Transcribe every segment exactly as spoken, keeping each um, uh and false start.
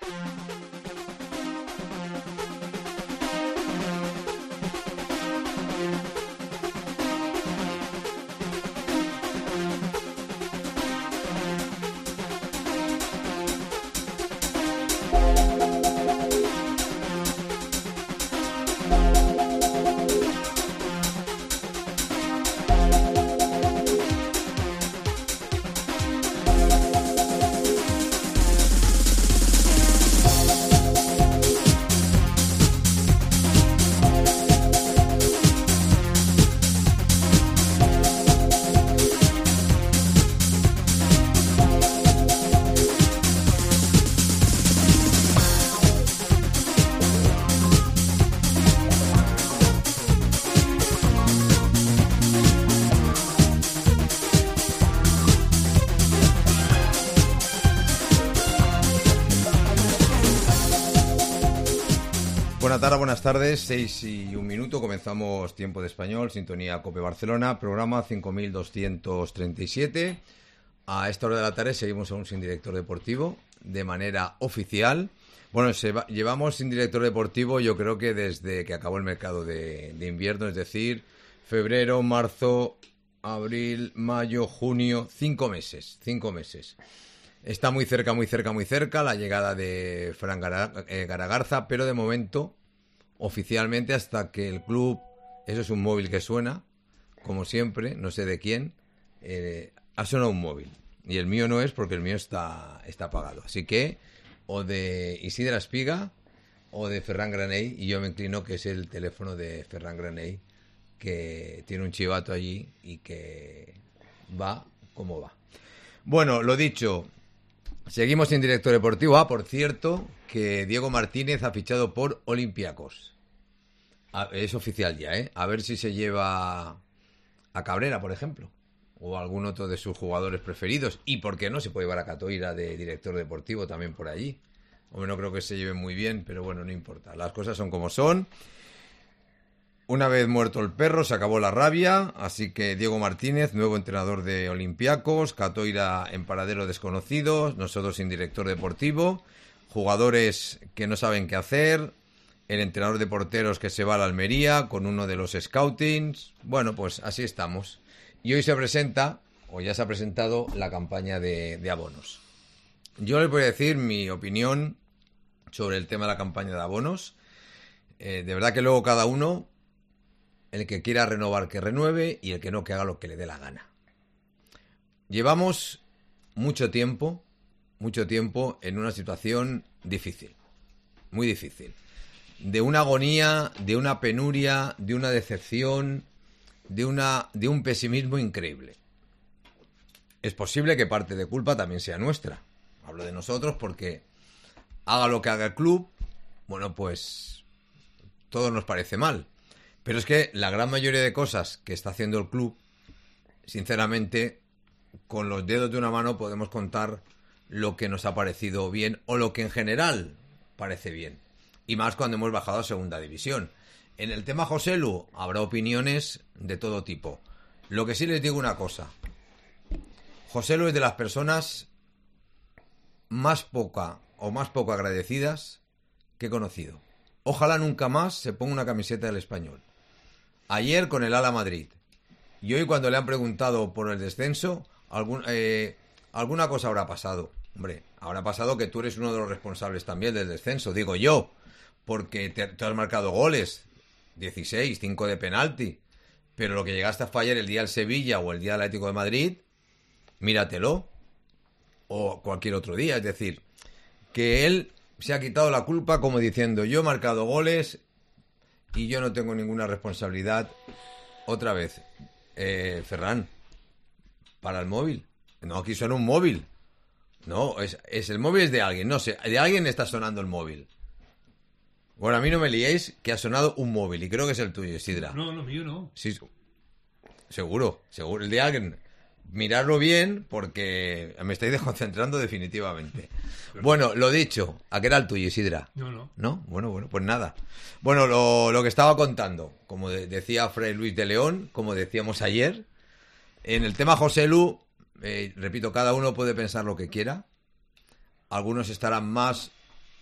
Buenas tardes, buenas tardes, seis y un minuto, comenzamos Tiempo de Español, sintonía COPE Barcelona, programa cinco mil doscientos treinta y siete. A esta hora de la tarde seguimos aún sin director deportivo, de manera oficial. Bueno, se va, llevamos sin director deportivo yo creo que desde que acabó el mercado de, de invierno, es decir, febrero, marzo, abril, mayo, junio, cinco meses, cinco meses. Está muy cerca, muy cerca, muy cerca la llegada de Fran Garagarza, pero de momento, oficialmente, hasta que el club, eso es un móvil que suena, como siempre, no sé de quién, eh, ha sonado un móvil. Y el mío no es porque el mío está, está apagado. Así que, o de Isidra Espiga o de Ferran Granell, y yo me inclino que es el teléfono de Ferran Granell, que tiene un chivato allí y que va como va. Bueno, lo dicho... Seguimos sin director deportivo. Ah, por cierto, que Diego Martínez ha fichado por Olympiacos. Ah, es oficial ya, ¿eh? A ver si se lleva a Cabrera, por ejemplo, o a algún otro de sus jugadores preferidos. Y por qué no, se puede llevar a Catoira de director deportivo también por allí. Hombre, no creo que se lleven muy bien, pero bueno, no importa. Las cosas son como son. Una vez muerto el perro, se acabó la rabia, así que Diego Martínez, nuevo entrenador de Olympiacos, Catoira en paradero desconocido, nosotros sin director deportivo, jugadores que no saben qué hacer, el entrenador de porteros que se va a la Almería con uno de los scoutings. Bueno, pues así estamos. Y hoy se presenta, o ya se ha presentado, la campaña de, de abonos. Yo les voy a decir mi opinión sobre el tema de la campaña de abonos. Eh, de verdad que luego cada uno... El que quiera renovar, que renueve, y el que no, que haga lo que le dé la gana. Llevamos mucho tiempo, mucho tiempo en una situación difícil, muy difícil. De una agonía, de una penuria, de una decepción, de, una, de un pesimismo increíble. Es posible que parte de culpa también sea nuestra. Hablo de nosotros porque haga lo que haga el club, bueno, pues todo nos parece mal. Pero es que la gran mayoría de cosas que está haciendo el club, sinceramente, con los dedos de una mano podemos contar lo que nos ha parecido bien o lo que en general parece bien. Y más cuando hemos bajado a segunda división. En el tema Joselu habrá opiniones de todo tipo. Lo que sí les digo una cosa. Joselu es de las personas más poca o más poco agradecidas que he conocido. Ojalá nunca más se ponga una camiseta del Español. Ayer con el Ala Madrid. Y hoy cuando le han preguntado por el descenso, algún, eh, alguna cosa habrá pasado. Hombre, habrá pasado que tú eres uno de los responsables también del descenso, digo yo. Porque te, te has marcado goles. dieciséis, cinco de penalti. Pero lo que llegaste a fallar el día del Sevilla o el día del Atlético de Madrid, míratelo. O cualquier otro día. Es decir, que él se ha quitado la culpa como diciendo, yo he marcado goles y yo no tengo ninguna responsabilidad. Otra vez, eh, Ferran, para el móvil. No, aquí suena un móvil. No, es, es el móvil es de alguien. No sé, de alguien está sonando el móvil. Bueno, a mí no me liéis que ha sonado un móvil y creo que es el tuyo, Isidra. No, no, mío no. Sí, seguro, seguro, el de alguien. Miradlo bien porque me estáis desconcentrando definitivamente. Bueno, lo dicho, ¿a qué era el tuyo, Isidra? No, no. ¿No? Bueno, bueno, pues nada. Bueno, lo, lo que estaba contando, como de, decía Fray Luis de León, como decíamos ayer, en el tema Joselu, eh, repito, cada uno puede pensar lo que quiera. Algunos estarán más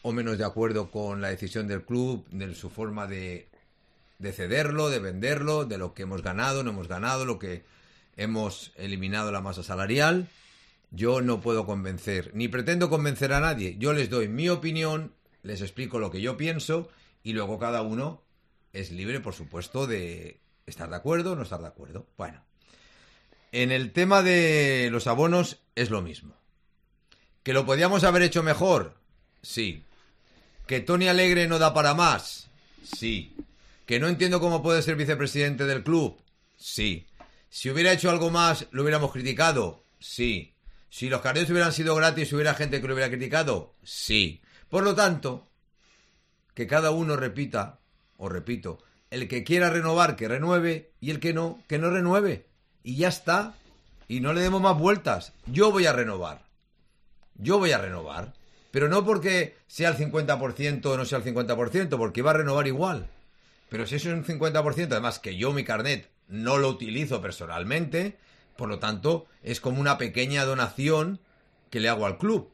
o menos de acuerdo con la decisión del club, de su forma de, de cederlo, de venderlo, de lo que hemos ganado, no hemos ganado, lo que hemos eliminado la masa salarial. Yo no puedo convencer, ni pretendo convencer a nadie. Yo les doy mi opinión, les explico lo que yo pienso y luego cada uno es libre, por supuesto, de estar de acuerdo o no estar de acuerdo. Bueno, en el tema de los abonos es lo mismo. ¿Que lo podíamos haber hecho mejor? Sí. ¿Que Tony Alegre no da para más? Sí. ¿Que no entiendo cómo puede ser vicepresidente del club? Sí. Si hubiera hecho algo más, ¿lo hubiéramos criticado? Sí. Si los carnets hubieran sido gratis, ¿hubiera gente que lo hubiera criticado? Sí. Por lo tanto, que cada uno repita, o repito, el que quiera renovar, que renueve, y el que no, que no renueve. Y ya está. Y no le demos más vueltas. Yo voy a renovar. Yo voy a renovar. Pero no porque sea el cincuenta por ciento o no sea el cincuenta por ciento, porque va a renovar igual. Pero si eso es un cincuenta por ciento, además que yo mi carnet no lo utilizo personalmente, por lo tanto, es como una pequeña donación que le hago al club.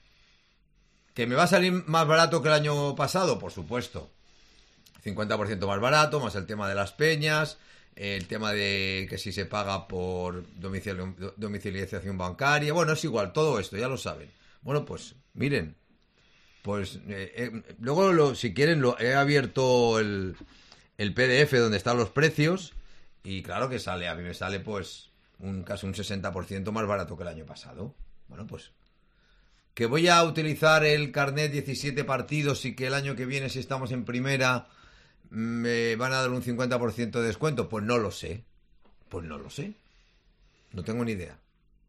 ¿Que me va a salir más barato que el año pasado? Por supuesto. cincuenta por ciento más barato, más el tema de las peñas, el tema de que si se paga por domicilio, domiciliación bancaria. Bueno, es igual, todo esto, ya lo saben. Bueno, pues, miren, pues eh, eh, luego, lo, si quieren, lo, he abierto el, el P D F donde están los precios y claro que sale, a mí me sale pues un casi un sesenta por ciento más barato que el año pasado. Bueno, pues, ¿que voy a utilizar el carnet diecisiete partidos y que el año que viene, si estamos en primera, me van a dar un cincuenta por ciento de descuento? Pues no lo sé. Pues no lo sé. No tengo ni idea.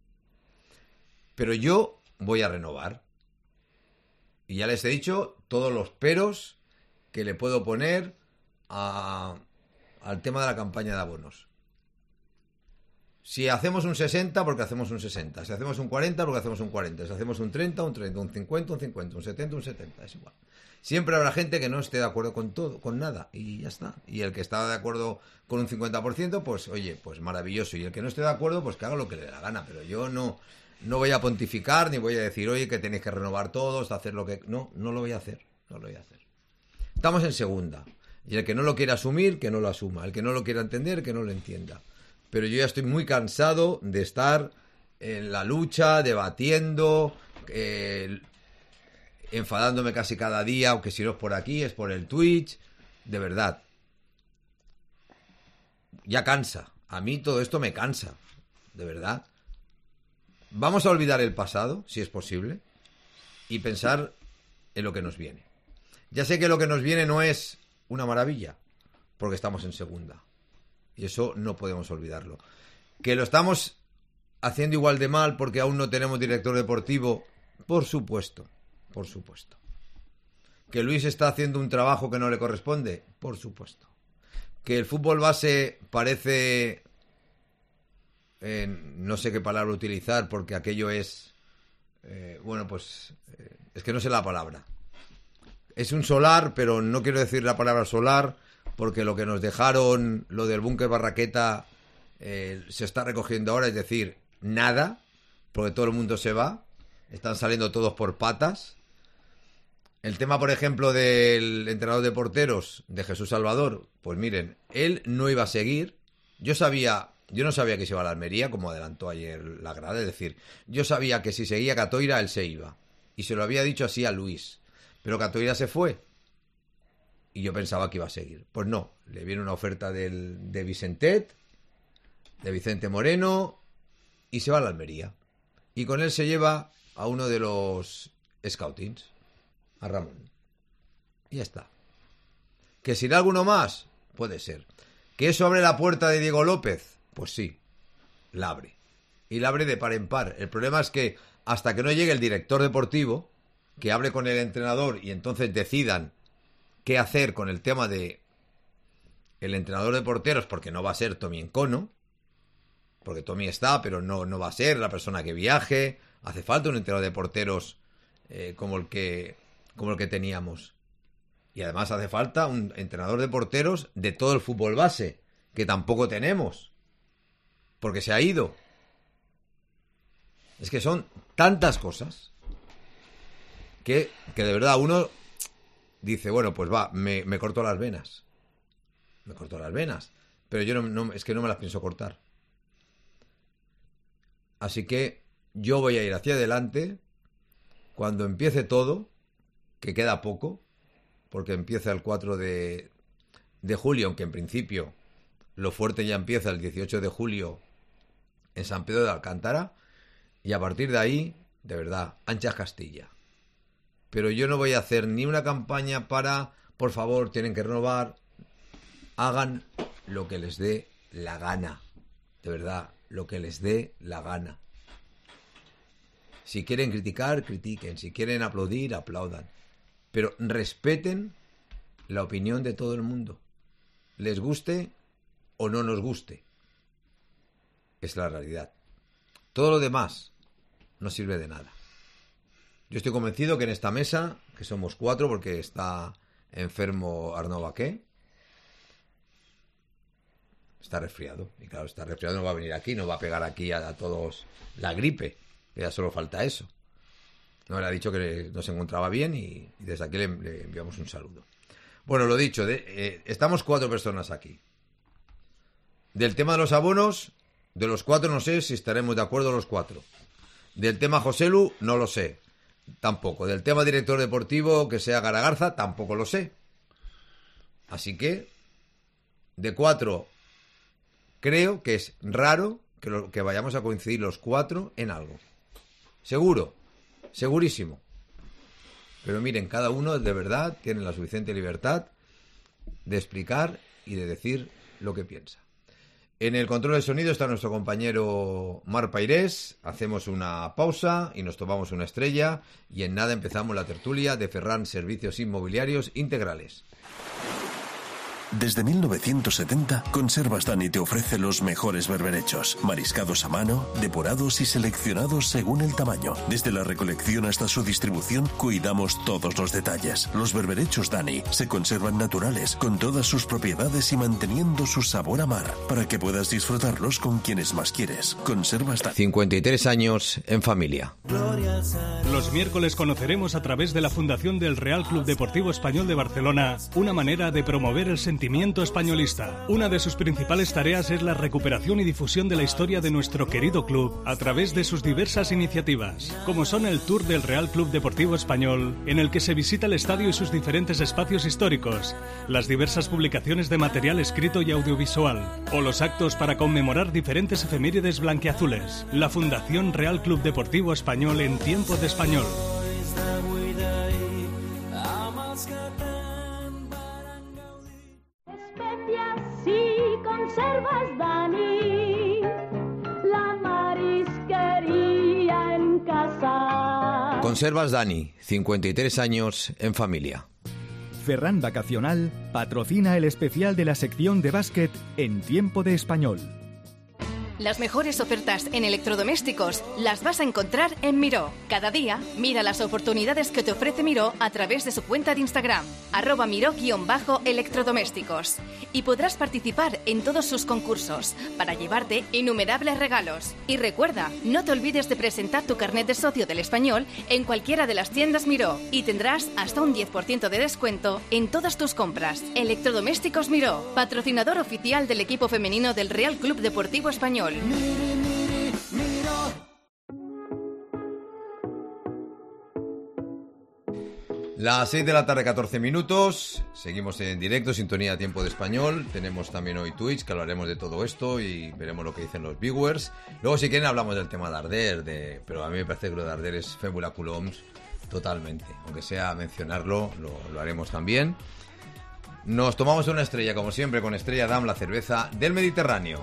Pero yo voy a renovar. Y ya les he dicho todos los peros que le puedo poner a, al tema de la campaña de abonos. Si hacemos un sesenta, porque hacemos un sesenta. Si hacemos un cuarenta, porque hacemos un cuarenta. Si hacemos un treinta, un treinta. Un cincuenta, un cincuenta. Un setenta, un setenta. Es igual. Siempre habrá gente que no esté de acuerdo con todo, con nada, y ya está. Y el que está de acuerdo con un cincuenta por ciento, pues oye, pues maravilloso. Y el que no esté de acuerdo, pues que haga lo que le dé la gana. Pero yo no, no voy a pontificar, ni voy a decir, oye, que tenéis que renovar todos, hacer lo que... No, no lo voy a hacer, no lo voy a hacer. Estamos en segunda. Y el que no lo quiera asumir, que no lo asuma. El que no lo quiera entender, que no lo entienda. Pero yo ya estoy muy cansado de estar en la lucha, debatiendo... Eh, enfadándome casi cada día, aunque si no es por aquí, es por el Twitch, de verdad. Ya cansa. A mí todo esto me cansa, de verdad. Vamos a olvidar el pasado, si es posible, y pensar en lo que nos viene. Ya sé que lo que nos viene no es una maravilla, porque estamos en segunda. Y eso no podemos olvidarlo. Que lo estamos haciendo igual de mal porque aún no tenemos director deportivo, por supuesto. Por supuesto. ¿Que Luis está haciendo un trabajo que no le corresponde? Por supuesto. ¿Que el fútbol base parece... Eh, no sé qué palabra utilizar porque aquello es... Eh, bueno, pues... Eh, es que no sé la palabra. Es un solar, pero no quiero decir la palabra solar porque lo que nos dejaron, lo del búnker Barraqueta, eh, se está recogiendo ahora, es decir, nada, porque todo el mundo se va. Están saliendo todos por patas. El tema, por ejemplo, del entrenador de porteros, de Jesús Salvador, pues miren, él no iba a seguir. Yo sabía, yo no sabía que se iba a la Almería, como adelantó ayer la grada, es decir, yo sabía que si seguía Catoira, él se iba. Y se lo había dicho así a Luis. Pero Catoira se fue. Y yo pensaba que iba a seguir. Pues no, le viene una oferta del, de Vicentet, de Vicente Moreno, y se va a la Almería. Y con él se lleva a uno de los scoutings, a Ramón. Y ya está. ¿Que si irá alguno más? Puede ser. ¿Que eso abre la puerta de Diego López? Pues sí, la abre. Y la abre de par en par. El problema es que hasta que no llegue el director deportivo, que hable con el entrenador y entonces decidan qué hacer con el tema de el entrenador de porteros, porque no va a ser Tommy Encono, porque Tommy está, pero no, no va a ser la persona que viaje. Hace falta un entrenador de porteros eh, como el que como el que teníamos. Y además hace falta un entrenador de porteros de todo el fútbol base, que tampoco tenemos, porque se ha ido. Es que son tantas cosas que, que de verdad uno dice, bueno, pues va, me, me corto las venas. Me corto las venas. Pero yo no, no, es que no me las pienso cortar. Así que yo voy a ir hacia adelante cuando empiece todo, que queda poco, porque empieza el cuatro de, de julio, aunque en principio lo fuerte ya empieza el dieciocho de julio en San Pedro de Alcántara, y a partir de ahí, de verdad, anchas Castilla. Pero yo no voy a hacer ni una campaña para, por favor, tienen que renovar, hagan lo que les dé la gana, de verdad, lo que les dé la gana. Si quieren criticar, critiquen, si quieren aplaudir, aplaudan, pero respeten la opinión de todo el mundo, les guste o no nos guste. Es la realidad. Todo lo demás no sirve de nada. Yo estoy convencido que en esta mesa, que somos cuatro porque está enfermo Arnaud Baqué, está resfriado. Y claro, está resfriado, no va a venir aquí, no va a pegar aquí a, a todos la gripe. Que ya solo falta eso. No, le ha dicho que no se encontraba bien y, y desde aquí le, le enviamos un saludo. Bueno, lo dicho, de, eh, estamos cuatro personas aquí. Del tema de los abonos, de los cuatro no sé si estaremos de acuerdo los cuatro. Del tema Joselu, no lo sé. Tampoco. Del tema director deportivo, que sea Garagarza, tampoco lo sé. Así que, de cuatro, creo que es raro que, lo, que vayamos a coincidir los cuatro en algo. Seguro, segurísimo. Pero miren, cada uno de verdad tiene la suficiente libertad de explicar y de decir lo que piensa. En el control de sonido está nuestro compañero Mar Pairés. Hacemos una pausa y nos tomamos una estrella y en nada empezamos la tertulia de Ferran Servicios Inmobiliarios Integrales. Desde mil novecientos setenta, Conservas Dani te ofrece los mejores berberechos, mariscados a mano, depurados y seleccionados según el tamaño. Desde la recolección hasta su distribución, cuidamos todos los detalles. Los berberechos Dani se conservan naturales, con todas sus propiedades y manteniendo su sabor a mar, para que puedas disfrutarlos con quienes más quieres. Conservas Dani. cincuenta y tres años en familia. Los miércoles conoceremos a través de la Fundación del Real Club Deportivo Español de Barcelona una manera de promover el sentimiento españolista. Una de sus principales tareas es la recuperación y difusión de la historia de nuestro querido club a través de sus diversas iniciativas, como son el Tour del Real Club Deportivo Español, en el que se visita el estadio y sus diferentes espacios históricos, las diversas publicaciones de material escrito y audiovisual, o los actos para conmemorar diferentes efemérides blanquiazules. La Fundación Real Club Deportivo Español en tiempo de español. Conservas Dani, la marisquería en casa. Conservas Dani, cincuenta y tres años en familia. Ferran Vacacional patrocina el especial de la sección de básquet en tiempo de español. Las mejores ofertas en electrodomésticos las vas a encontrar en Miró. Cada día, mira las oportunidades que te ofrece Miró a través de su cuenta de Instagram, arroba Miró-electrodomésticos. Y podrás participar en todos sus concursos para llevarte innumerables regalos. Y recuerda, no te olvides de presentar tu carnet de socio del Español en cualquiera de las tiendas Miró y tendrás hasta un diez por ciento de descuento en todas tus compras. Electrodomésticos Miró, patrocinador oficial del equipo femenino del Real Club Deportivo Español. Miri, miri, miro. Las seis de la tarde, catorce minutos. Seguimos en directo, sintonía a tiempo de español. Tenemos también hoy Twitch, que hablaremos de todo esto y veremos lo que dicen los viewers. Luego, si quieren, hablamos del tema de Arder, de... pero a mí me parece que lo de Arder es Fébula Coulombs totalmente. Aunque sea mencionarlo, lo, lo haremos también. Nos tomamos una estrella, como siempre, con Estrella Damm, la cerveza del Mediterráneo.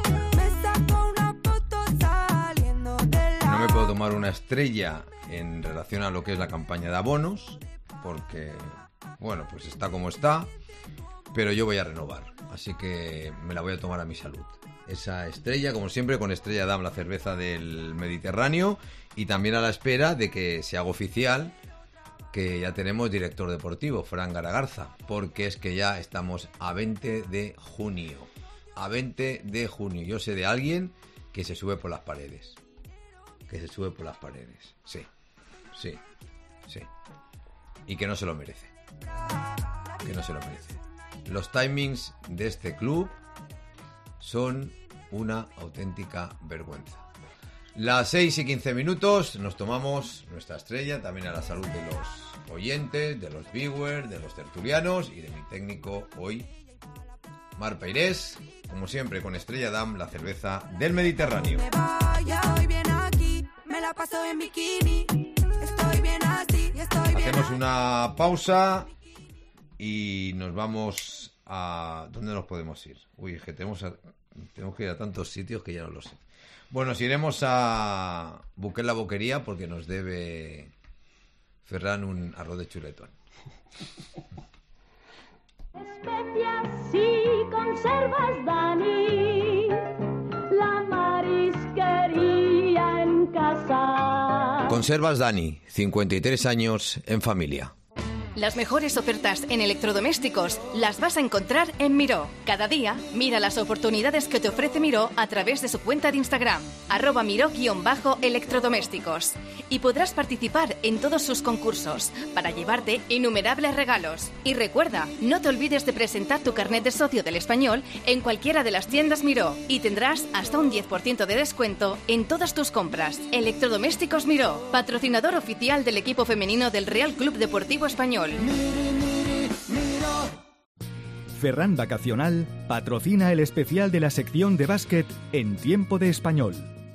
No me puedo tomar una estrella en relación a lo que es la campaña de abonos, porque, bueno, pues está como está, pero yo voy a renovar, así que me la voy a tomar a mi salud. Esa estrella, como siempre, con Estrella Damm, la cerveza del Mediterráneo, y también a la espera de que se haga oficial que ya tenemos director deportivo, Fran Garagarza, porque es que ya estamos a veinte de junio. A veinte de junio. Yo sé de alguien que se sube por las paredes. Que se sube por las paredes. Sí, sí, Sí. Y que no se lo merece. Que no se lo merece. Los timings de este club son una auténtica vergüenza. Las seis y quince minutos nos tomamos nuestra estrella, también a la salud de los oyentes, de los viewers, de los tertulianos y de mi técnico hoy, Mar Peirés, como siempre con Estrella Damm, la cerveza del Mediterráneo. Hacemos una pausa y nos vamos a... ¿Dónde nos podemos ir? Uy, es que tenemos, a... tenemos que ir a tantos sitios que ya no lo sé. Bueno, nos iremos a Buquet la Boquería porque nos debe Ferran un arroz de chuletón. Especias y conservas, Dani, la marisquería en casa. Conservas Dani, cincuenta y tres años en familia. Las mejores ofertas en electrodomésticos las vas a encontrar en Miró. Cada día, mira las oportunidades que te ofrece Miró a través de su cuenta de Instagram, arroba Miró-electrodomésticos. Y podrás participar en todos sus concursos para llevarte innumerables regalos. Y recuerda, no te olvides de presentar tu carnet de socio del Español en cualquiera de las tiendas Miró y tendrás hasta un diez por ciento de descuento en todas tus compras. Electrodomésticos Miró, patrocinador oficial del equipo femenino del Real Club Deportivo Español. Ferran Vacacional patrocina el especial de la sección de básquet en Tiempo de Español.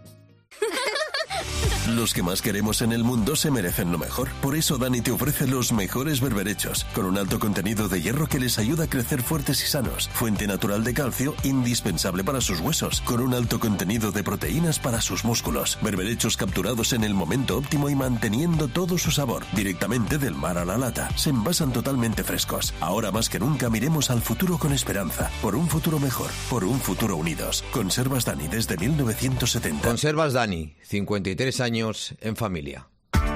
Los que más queremos en el mundo se merecen lo mejor. Por eso Dani te ofrece los mejores berberechos, con un alto contenido de hierro que les ayuda a crecer fuertes y sanos. Fuente natural de calcio, indispensable para sus huesos, con un alto contenido de proteínas para sus músculos. Berberechos capturados en el momento óptimo y manteniendo todo su sabor, directamente del mar a la lata. Se envasan totalmente frescos. Ahora más que nunca miremos al futuro con esperanza. Por un futuro mejor, por un futuro unidos. Conservas Dani desde mil novecientos setenta. Conservas Dani, cincuenta y tres años en familia.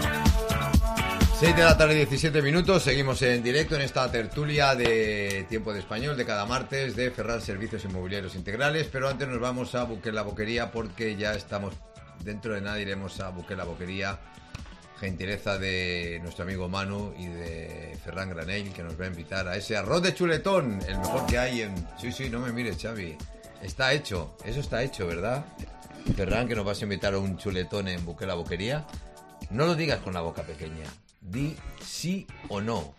seis de la tarde, diecisiete minutos. Seguimos en directo en esta tertulia de Tiempo de Español de cada martes de Ferran Servicios Inmobiliarios Integrales. Pero antes nos vamos a Buquet la Boquería porque ya estamos, dentro de nada iremos a Buquet la Boquería. Gentileza de nuestro amigo Manu y de Ferran Granell, que nos va a invitar a ese arroz de chuletón, el mejor que hay en... Sí, sí, no me mires, Xavi. Está hecho, eso está hecho, ¿verdad? Ferran, que nos vas a invitar a un chuletón en Buquet la Boquería. No lo digas con la boca pequeña. Di sí o no.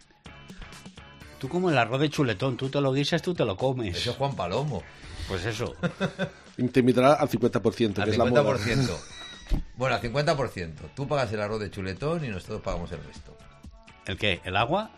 Tú como el arroz de chuletón, tú te lo guisas, tú te lo comes. Eso es Juan Palomo. Pues eso. Te invitará al cincuenta por ciento, que al es la cincuenta moda. por ciento. Bueno, al cincuenta por ciento. Tú pagas el arroz de chuletón y nosotros pagamos el resto. ¿El qué? ¿El agua?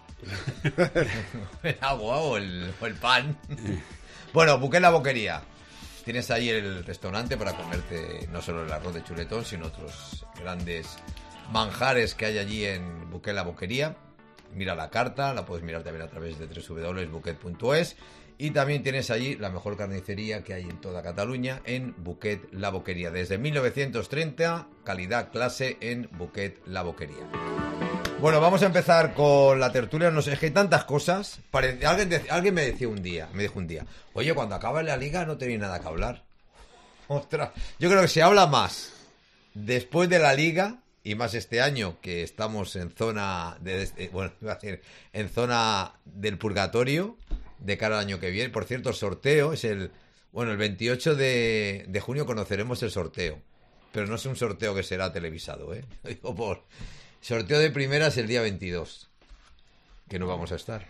El agua o el, o el pan. Bueno, Buquet la Boquería. Tienes ahí el restaurante para comerte no solo el arroz de chuletón, sino otros grandes manjares que hay allí en Buquet la Boquería. Mira la carta, la puedes mirar también a través de doble u doble u doble u punto buquet punto es. Y también tienes allí la mejor carnicería que hay en toda Cataluña, en Buquet la Boquería. Desde mil novecientos treinta, calidad, clase en Buquet la Boquería. Bueno, vamos a empezar con la tertulia. No sé, es que hay tantas cosas. Pare... Alguien, de... Alguien me decía un día, me dijo un día, oye, cuando acabe la liga no tenéis nada que hablar. Ostras, yo creo que se habla más después de la liga, y más este año que estamos en zona de, bueno, iba a decir, en zona del purgatorio de cara al año que viene. Por cierto, el sorteo es el, bueno, el veintiocho de, de junio conoceremos el sorteo, pero no es un sorteo que será televisado, ¿eh? Digo, por sorteo de primeras el día veintidós, que no vamos a estar.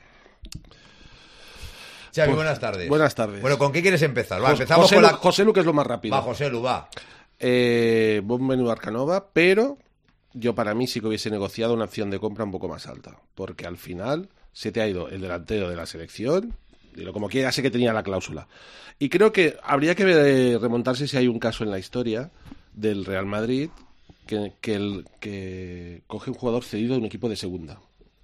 Xavi, pues, buenas tardes. Buenas tardes. Bueno, ¿con qué quieres empezar? Va, Jos, empezamos José con Lu, la... José Lu, que es lo más rápido. Va, José Lu, va. Eh, buen menú Arcanova, pero yo para mí sí que hubiese negociado una opción de compra un poco más alta, porque al final se te ha ido el delantero de la selección, dilo como quiera, sé que tenía la cláusula. Y creo que habría que remontarse si hay un caso en la historia del Real Madrid que, que, el, que coge un jugador cedido de un equipo de segunda.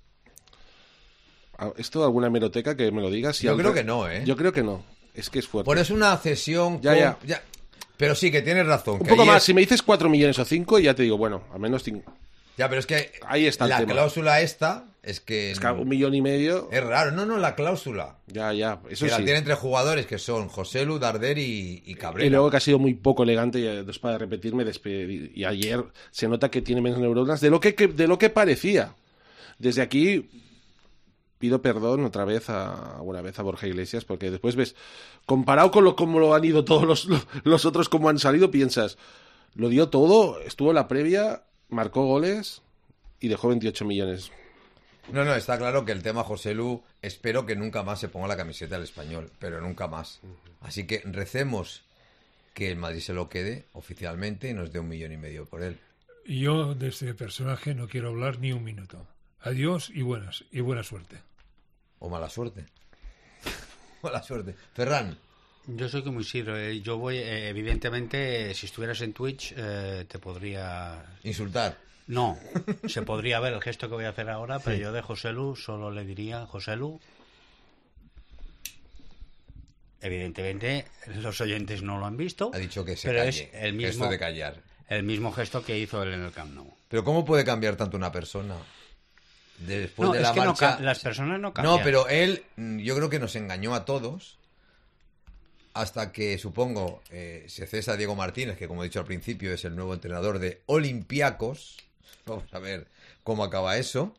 ¿Esto alguna hemeroteca que me lo diga? Si yo al... creo que no, ¿eh? Yo creo que no, es que es fuerte. Por eso una cesión... Ya, con... ya. ya. Pero sí, que tienes razón. Un que poco más, es... si me dices cuatro millones o cinco, ya te digo, bueno, al menos cinco. Ya, pero es que ahí está el la tema. Cláusula esta es que... Es que un millón y medio... Es raro, no, no, la cláusula. Ya, ya, eso que sí. la tienen tres jugadores que son José Lu, Darder y, y Cabrera. Y luego que ha sido muy poco elegante, y después para repetirme, despedir, y ayer se nota que tiene menos neuronas de lo que, que, de lo que parecía. Desde aquí pido perdón otra vez a alguna vez a Borja Iglesias, porque después ves, comparado con lo como lo han ido todos los, los otros como han salido, piensas, lo dio todo, estuvo en la previa, marcó goles y dejó veintiocho millones. No, no, está claro que el tema Joselu, espero que nunca más se ponga la camiseta del Español, pero nunca más. Así que recemos que el Madrid se lo quede oficialmente y nos dé un millón y medio por él. Yo de este personaje no quiero hablar ni un minuto. Adiós y buenas y buena suerte. O mala suerte. Mala suerte. Ferran. Yo soy como Isidro. eh, Yo voy, eh, evidentemente, si estuvieras en Twitch, eh, te podría... Insultar. No, se podría ver el gesto que voy a hacer ahora, pero Sí. yo de Joselu solo le diría, Joselu... Evidentemente, los oyentes no lo han visto. Ha dicho que se pero calle. es el mismo, Gesto de callar. el mismo gesto que hizo él en el Camp Nou. Pero ¿cómo puede cambiar tanto una persona? Después No, de es la que no marcha... ca- las personas no cambian. No, pero él, mm, yo creo que nos engañó a todos hasta que, supongo, eh, se cesa Diego Martínez, que como he dicho al principio es el nuevo entrenador de Olympiacos. Vamos a ver cómo acaba eso.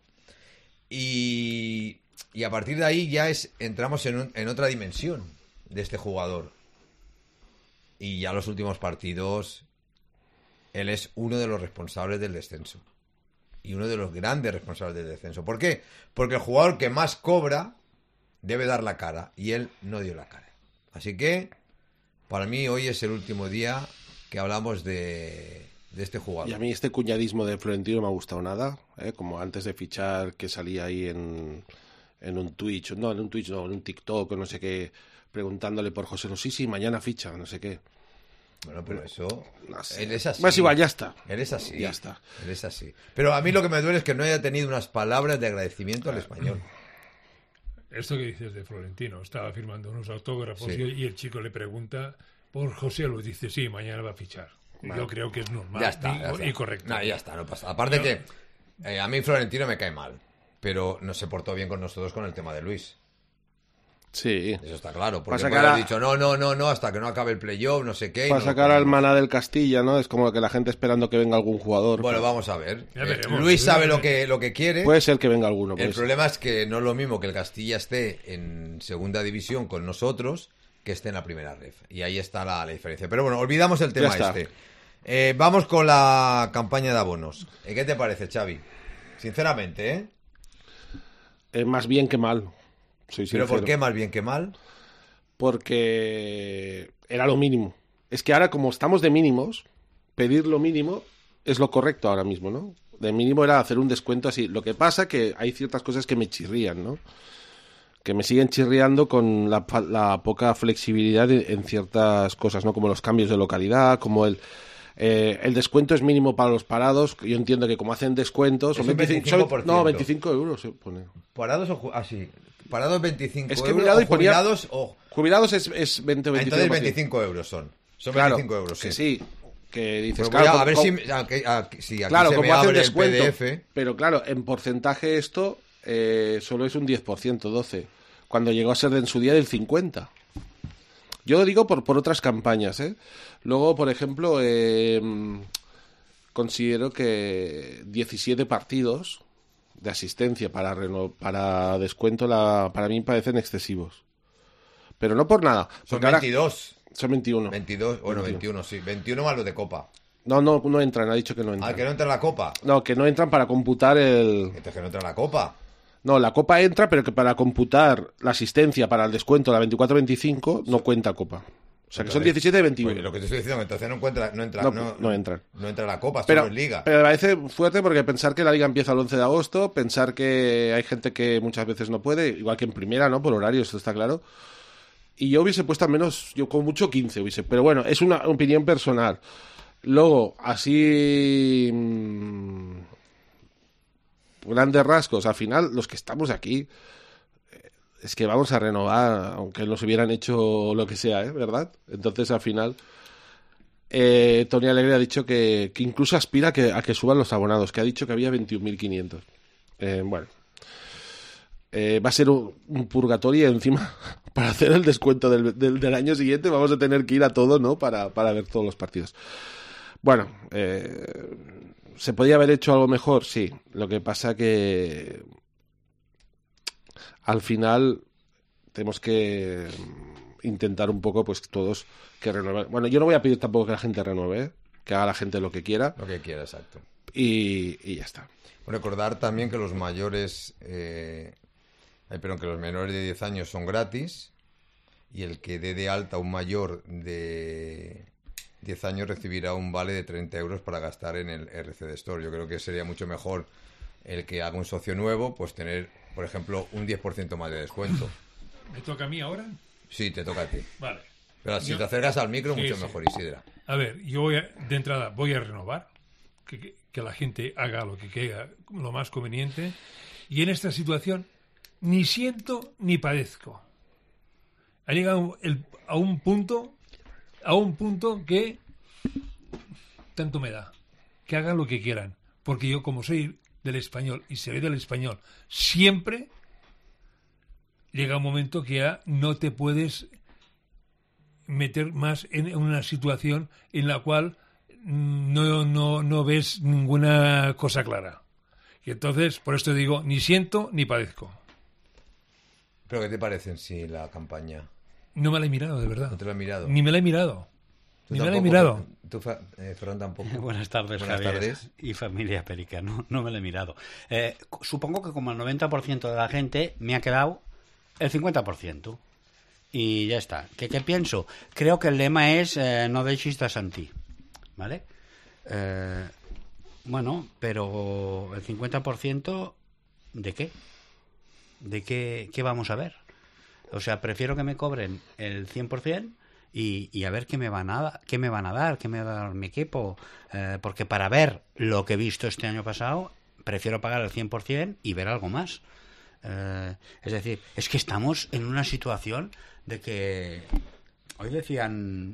Y, y a partir de ahí ya es entramos en, un- en otra dimensión de este jugador. Y ya los últimos partidos, él es uno de los responsables del descenso. Y uno de los grandes responsables del descenso. ¿Por qué? Porque el jugador que más cobra debe dar la cara. Y él no dio la cara. Así que, para mí, hoy es el último día que hablamos de, de este jugador. Y a mí este cuñadismo de Florentino no me ha gustado nada, ¿eh? Como antes de fichar, que salía ahí en, en un Twitch, no, en un Twitch, no, en un TikTok o no sé qué, preguntándole por José, no, sí, sí, mañana ficha, no sé qué. Bueno, pero eso... No sé. Él es así. Más igual, ya está. Él es así. Ya está. Él es así. Pero a mí lo que me duele es que no haya tenido unas palabras de agradecimiento al Español. Esto que dices de Florentino, estaba firmando unos autógrafos Sí. y, y el chico le pregunta por José, lo dice, sí, mañana va a fichar. Vale. Yo creo que es normal Ya está, y, ya está. y correcto. No, ya está, no pasa. Aparte Yo- que eh, a mí Florentino me cae mal, pero no se portó bien con nosotros con el tema de Luis. Sí. Eso está claro, porque Pasa puede que haber ahora- dicho no, no, no, no, hasta que no acabe el playoff, no sé qué. y Para no lo sacar al ponemos. maná del Castilla, ¿no? Es como que la gente esperando que venga algún jugador. Bueno, pero vamos a ver. Ya Eh, veremos. Luis sabe lo que, lo que quiere. puede ser que venga alguno. El puede ser. problema es que no es lo mismo que el Castilla esté en segunda división con nosotros que esté en la primera ref. Y ahí está la, la diferencia. Pero bueno, olvidamos el tema está. este. Eh, vamos con la campaña de abonos. Eh, ¿Qué te parece, Xavi? Sinceramente, ¿eh? Es más bien que mal. Soy ¿Pero por sincero. qué más bien que mal? Porque era lo mínimo. Es que ahora, como estamos de mínimos, pedir lo mínimo es lo correcto ahora mismo, ¿no? De mínimo era hacer un descuento así. Lo que pasa que hay ciertas cosas que me chirrían, ¿no? Que me siguen chirriando con la, fa- la poca flexibilidad en, en ciertas cosas, ¿no? Como los cambios de localidad, como el... eh, el descuento es mínimo para los parados. Yo entiendo que como hacen descuentos... Es son un veinticinco, veinticinco por ciento. no, veinticinco euros se pone. ¿Parados o ju- ah, sí. Parados veinticinco Es que he euros mirado o y ponía- jubilados o... Jubilados es, es veinte o Ah, veinticinco entonces por ciento. veinticinco euros son. Son Claro, veinticinco euros, que sí. sí. Que dices, Pues voy claro, a, a como- ver como- si... Aquí, aquí- sí, aquí claro, se me como hacen abre el descuento, P D F. pero claro, en porcentaje esto eh, solo es un diez por ciento, doce por ciento, cuando llegó a ser en su día del cincuenta por ciento. Yo lo digo por, por otras campañas, ¿eh? Luego, por ejemplo, eh, considero que diecisiete partidos de asistencia para, reno- para descuento la, para mí parecen excesivos. Pero no por nada. Son porque ahora- veintidós. Son veintiuno. veintidós, bueno, veintiuno. veintiuno, sí. veintiuno más los de Copa. No, no, no entran, ha dicho que no entran. Ah, que no entra en la Copa. No, que no entran para computar el... Entonces que no entra en la Copa. No, la Copa entra, pero que para computar la asistencia para el descuento, la veinticuatro veinticinco, no cuenta Copa. O sea, que son Entonces, diecisiete de veintiuno. Pues lo que te estoy diciendo, entonces no encuentra, no entra, No, no, no entran. No entra en la Copa, Pero, solo es Liga. pero me parece fuerte porque pensar que la Liga empieza el once de agosto, pensar que hay gente que muchas veces no puede, igual que en primera, ¿no? Por horario, esto está claro. Y yo hubiese puesto al menos, yo con mucho quince hubiese. Pero bueno, es una opinión personal. Luego, así... mmm, grandes rasgos. Al final, los que estamos aquí, eh, es que vamos a renovar, aunque nos hubieran hecho lo que sea, ¿eh? ¿Verdad? Entonces, al final... Eh, Tony Alegre ha dicho que, que incluso aspira a que, a que suban los abonados, que ha dicho que había veintiún mil quinientos. Eh, bueno, eh, va a ser un, un purgatorio encima. Para hacer el descuento del, del, del año siguiente vamos a tener que ir a todo, ¿no? Para, para ver todos los partidos. Bueno, eh, ¿Se podía haber hecho algo mejor? Sí. Lo que pasa que al final tenemos que intentar un poco, pues todos que renueven. Bueno, yo no voy a pedir tampoco que la gente renueve, ¿eh? Que haga la gente lo que quiera. Lo que quiera, exacto. Y, y ya está. Recordar también que los mayores, eh, ay, perdón, que los menores de diez años son gratis y el que dé de alta un mayor de diez años recibirá un vale de treinta euros para gastar en el R C D Store. Yo creo que sería mucho mejor el que haga un socio nuevo, pues tener, por ejemplo, un diez por ciento más de descuento. ¿Me toca a mí ahora? Sí, te toca a ti. Vale. Pero si Yo- te acercas al micro, Sí, mucho sí. mejor, Isidra. A ver, yo voy a- de entrada voy a renovar, que, que- que la gente haga lo que quiera, lo más conveniente, y en esta situación ni siento ni padezco. Ha llegado el- a un punto, a un punto que tanto me da, que hagan lo que quieran, porque yo como soy del Español y seré del Español siempre, llega un momento que ya no te puedes meter más en una situación en la cual mm, no, no, no ves ninguna cosa clara. Y entonces, por esto digo, ni siento ni padezco. ¿Pero qué te parece en sí la campaña? No me la he mirado, de verdad. ¿No te lo has mirado? Ni me la he mirado. ¿Tú Ni me la he tampoco, mirado. Fer- ¿Tú, Fa- eh, Ferran, tampoco? Buenas tardes, Buenas Javier. tardes. Y familia Perica, no, no me lo he mirado. Eh, cu- supongo que como el noventa por ciento de la gente me ha quedado el cincuenta por ciento. Y ya está. ¿Qué, qué pienso? Creo que el lema es eh, no deixis de sentir. ¿Vale? Eh, bueno, pero el cincuenta por ciento ¿de qué? ¿De qué, qué vamos a ver? O sea, prefiero que me cobren el cien por ciento y, y a ver qué me van a, da- qué me van a dar, qué me va a dar mi equipo. Eh, porque para ver lo que he visto este año pasado, prefiero pagar el cien por ciento y ver algo más. Eh, es decir, es que estamos en una situación de que hoy decían,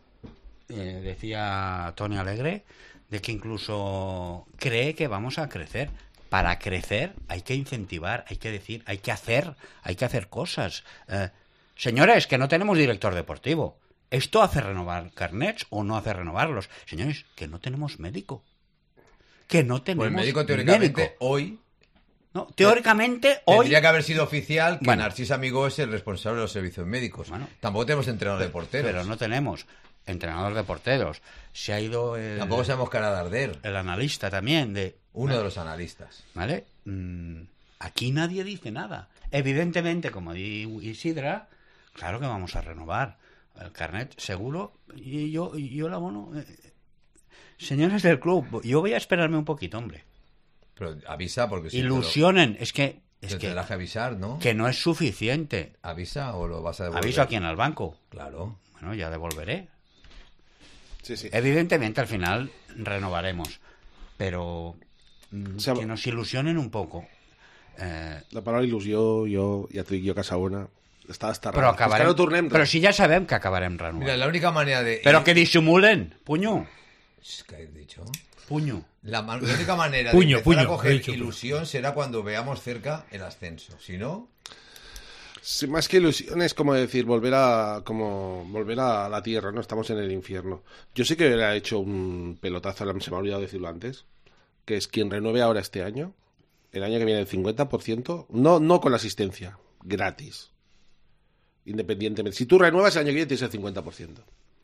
eh, decía Tony Alegre, de que incluso cree que vamos a crecer. Para crecer hay que incentivar, hay que decir, hay que hacer, hay que hacer cosas. Eh, señores, que no tenemos director deportivo. ¿Esto hace renovar carnets o no hace renovarlos? Señores, que no tenemos médico. Que no tenemos Pues el médico, teóricamente, médico. hoy No, teóricamente, hoy... tendría que haber sido oficial que Bueno. Narcís Amigó es el responsable de los servicios médicos. Tampoco tenemos entrenador de porteros. Pero no tenemos entrenador de porteros. Se ha ido el... Tampoco sabemos cara de arder. El analista también de... Uno de los analistas. ¿Vale? Mm, aquí nadie dice nada. Evidentemente, como di Isidra, claro que vamos a renovar el carnet seguro. Y yo, y yo el abono... eh, señores del club, yo voy a esperarme un poquito, hombre. Pero avisa porque si Ilusionen, es que... Te Es lo, que, tendrás que avisar, ¿no? que no es suficiente. ¿Avisa o lo vas a devolver? Aviso aquí en el banco. Claro. Bueno, ya devolveré. Sí, sí. Evidentemente, al final renovaremos. Pero mm, sea, que nos ilusionen un poco. Eh, La paraula il·lusió, jo ja t'ho dic, jo a casa ona, està, està però rara. És acabarem... que no tornem Però res. si ja sabem que acabarem renovant. Mira, la única manera de... Però que dissimulen, puño. ¿Qué has dicho? Puño. La, ma- la única manera Puño, de empezar puño, a he coger dicho puño. ilusión será cuando veamos cerca el ascenso. Si no, Sí, más que ilusión es como decir volver a como volver a la tierra, ¿no? Estamos en el infierno. Yo sí que le he hecho un pelotazo, se me ha olvidado decirlo antes, que es quien renueve ahora este año, el año que viene el cincuenta por ciento, no, no con la asistencia, gratis. Independientemente. Si tú renuevas el año que viene tienes el cincuenta por ciento.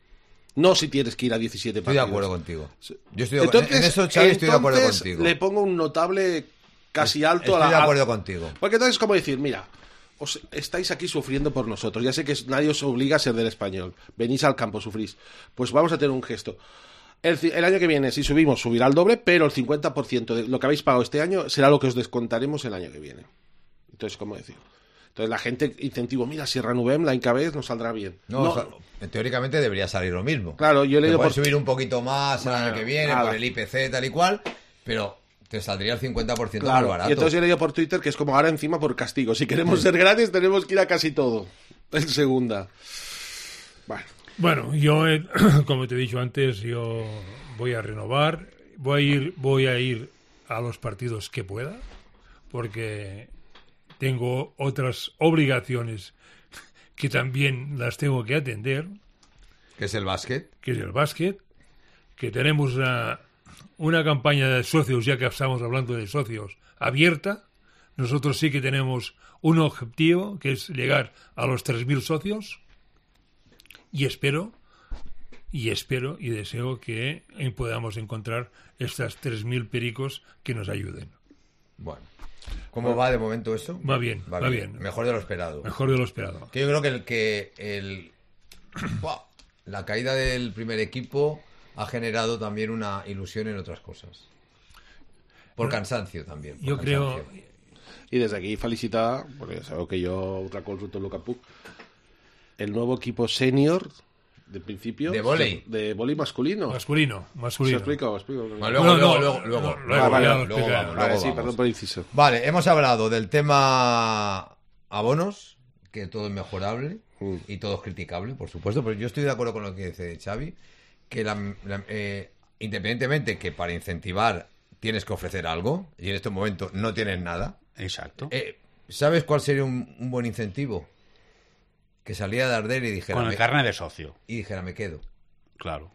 No si tienes que ir a diecisiete estoy de partidos. acuerdo contigo. Yo estoy de, Entonces, en eso, Xavi, estoy de acuerdo entonces contigo. le pongo un notable casi alto Estoy a la... de a- acuerdo contigo. Porque entonces es como decir, mira, os estáis aquí sufriendo por nosotros. Ya sé que nadie os obliga a ser del Español. Venís al campo, sufrís. Pues vamos a tener un gesto. El, ci- el año que viene, si subimos, subirá el doble, pero el cincuenta por ciento de lo que habéis pagado este año será lo que os descontaremos el año que viene. Entonces, ¿cómo decir? Entonces la gente incentivo, mira, si renovem la Incavés nos saldrá bien. No, o sea, teóricamente debería salir lo mismo. Claro, yo he Te leído puedes por- subir un poquito más el año Bueno, que viene nada. por el I P C tal y cual, pero te saldría el cincuenta por ciento Claro, más barato. y entonces yo he leído por Twitter que es como ahora encima por castigo. Si queremos ser gratis tenemos que ir a casi todo. En segunda. Bueno. Bueno, yo, eh, como te he dicho antes, yo voy a renovar, voy a ir, voy a ir a los partidos que pueda, porque tengo otras obligaciones que también las tengo que atender, ¿Qué es el básquet? que es el básquet, que tenemos una, una campaña de socios, ya que estamos hablando de socios, abierta. Nosotros sí que tenemos un objetivo, que es llegar a los tres mil socios. Y espero, y espero y deseo que podamos encontrar estas tres mil pericos que nos ayuden. Bueno. ¿Cómo va de momento eso? Va bien, va, va bien. bien. Mejor de lo esperado. Mejor de lo esperado. Que yo creo que el que el wow, la caída del primer equipo ha generado también una ilusión en otras cosas. Por cansancio también. Por yo cansancio. creo... Y desde aquí felicitar, porque es algo que yo reconsulto en Luca Puc, el nuevo equipo senior de principio de vóley de vóley masculino masculino masculino ¿Se explica o explico? Bueno, luego, no, luego, no, luego, no, luego, no, luego, ah, vale, luego, luego, luego vamos, vale, luego sí, vamos. perdón por el inciso. Vale, hemos hablado del tema abonos, que todo es mejorable mm. y todo es criticable, por supuesto, pero yo estoy de acuerdo con lo que dice Xavi, que la, la, eh, independientemente que para incentivar tienes que ofrecer algo, y en este momento no tienes nada. Exacto. Eh, ¿Sabes cuál sería un, un buen incentivo? Que salía de Arder y dijera... Con el me, carnet de socio. Y dijera, me quedo. Claro.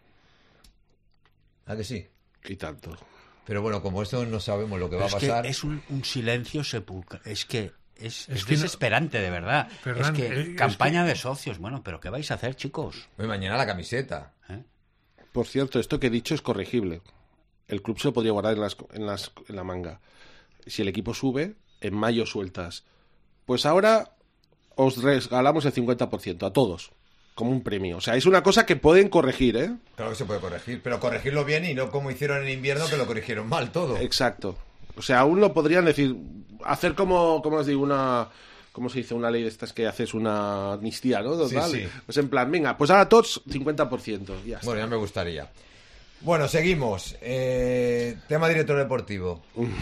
¿A que sí? Y tanto. Pero bueno, como esto no sabemos lo que Pero va es a pasar... que es un, un silencio sepulcral. Es que es, Es es que no- desesperante, de verdad. Ferran, es que eh, es campaña que- de socios. Bueno, pero ¿qué vais a hacer, chicos? Hoy mañana la camiseta. ¿Eh? Por cierto, esto que he dicho es corregible. El club se lo podría guardar en, las, en, las, en la manga. Si el equipo sube, en mayo sueltas. Pues ahora os regalamos el cincuenta por ciento a todos, como un premio. O sea, es una cosa que pueden corregir, ¿eh? Claro que se puede corregir, pero corregirlo bien y no como hicieron en invierno, que lo corrigieron mal todo. Exacto. O sea, aún lo podrían decir, hacer como, como os digo, una... ¿Cómo se dice? Una ley de estas que haces una amnistía, ¿no? Total. Sí, sí. Pues en plan, venga, pues ahora todos cincuenta por ciento. Ya está. Bueno, ya me gustaría. Bueno, seguimos. Eh, tema director deportivo.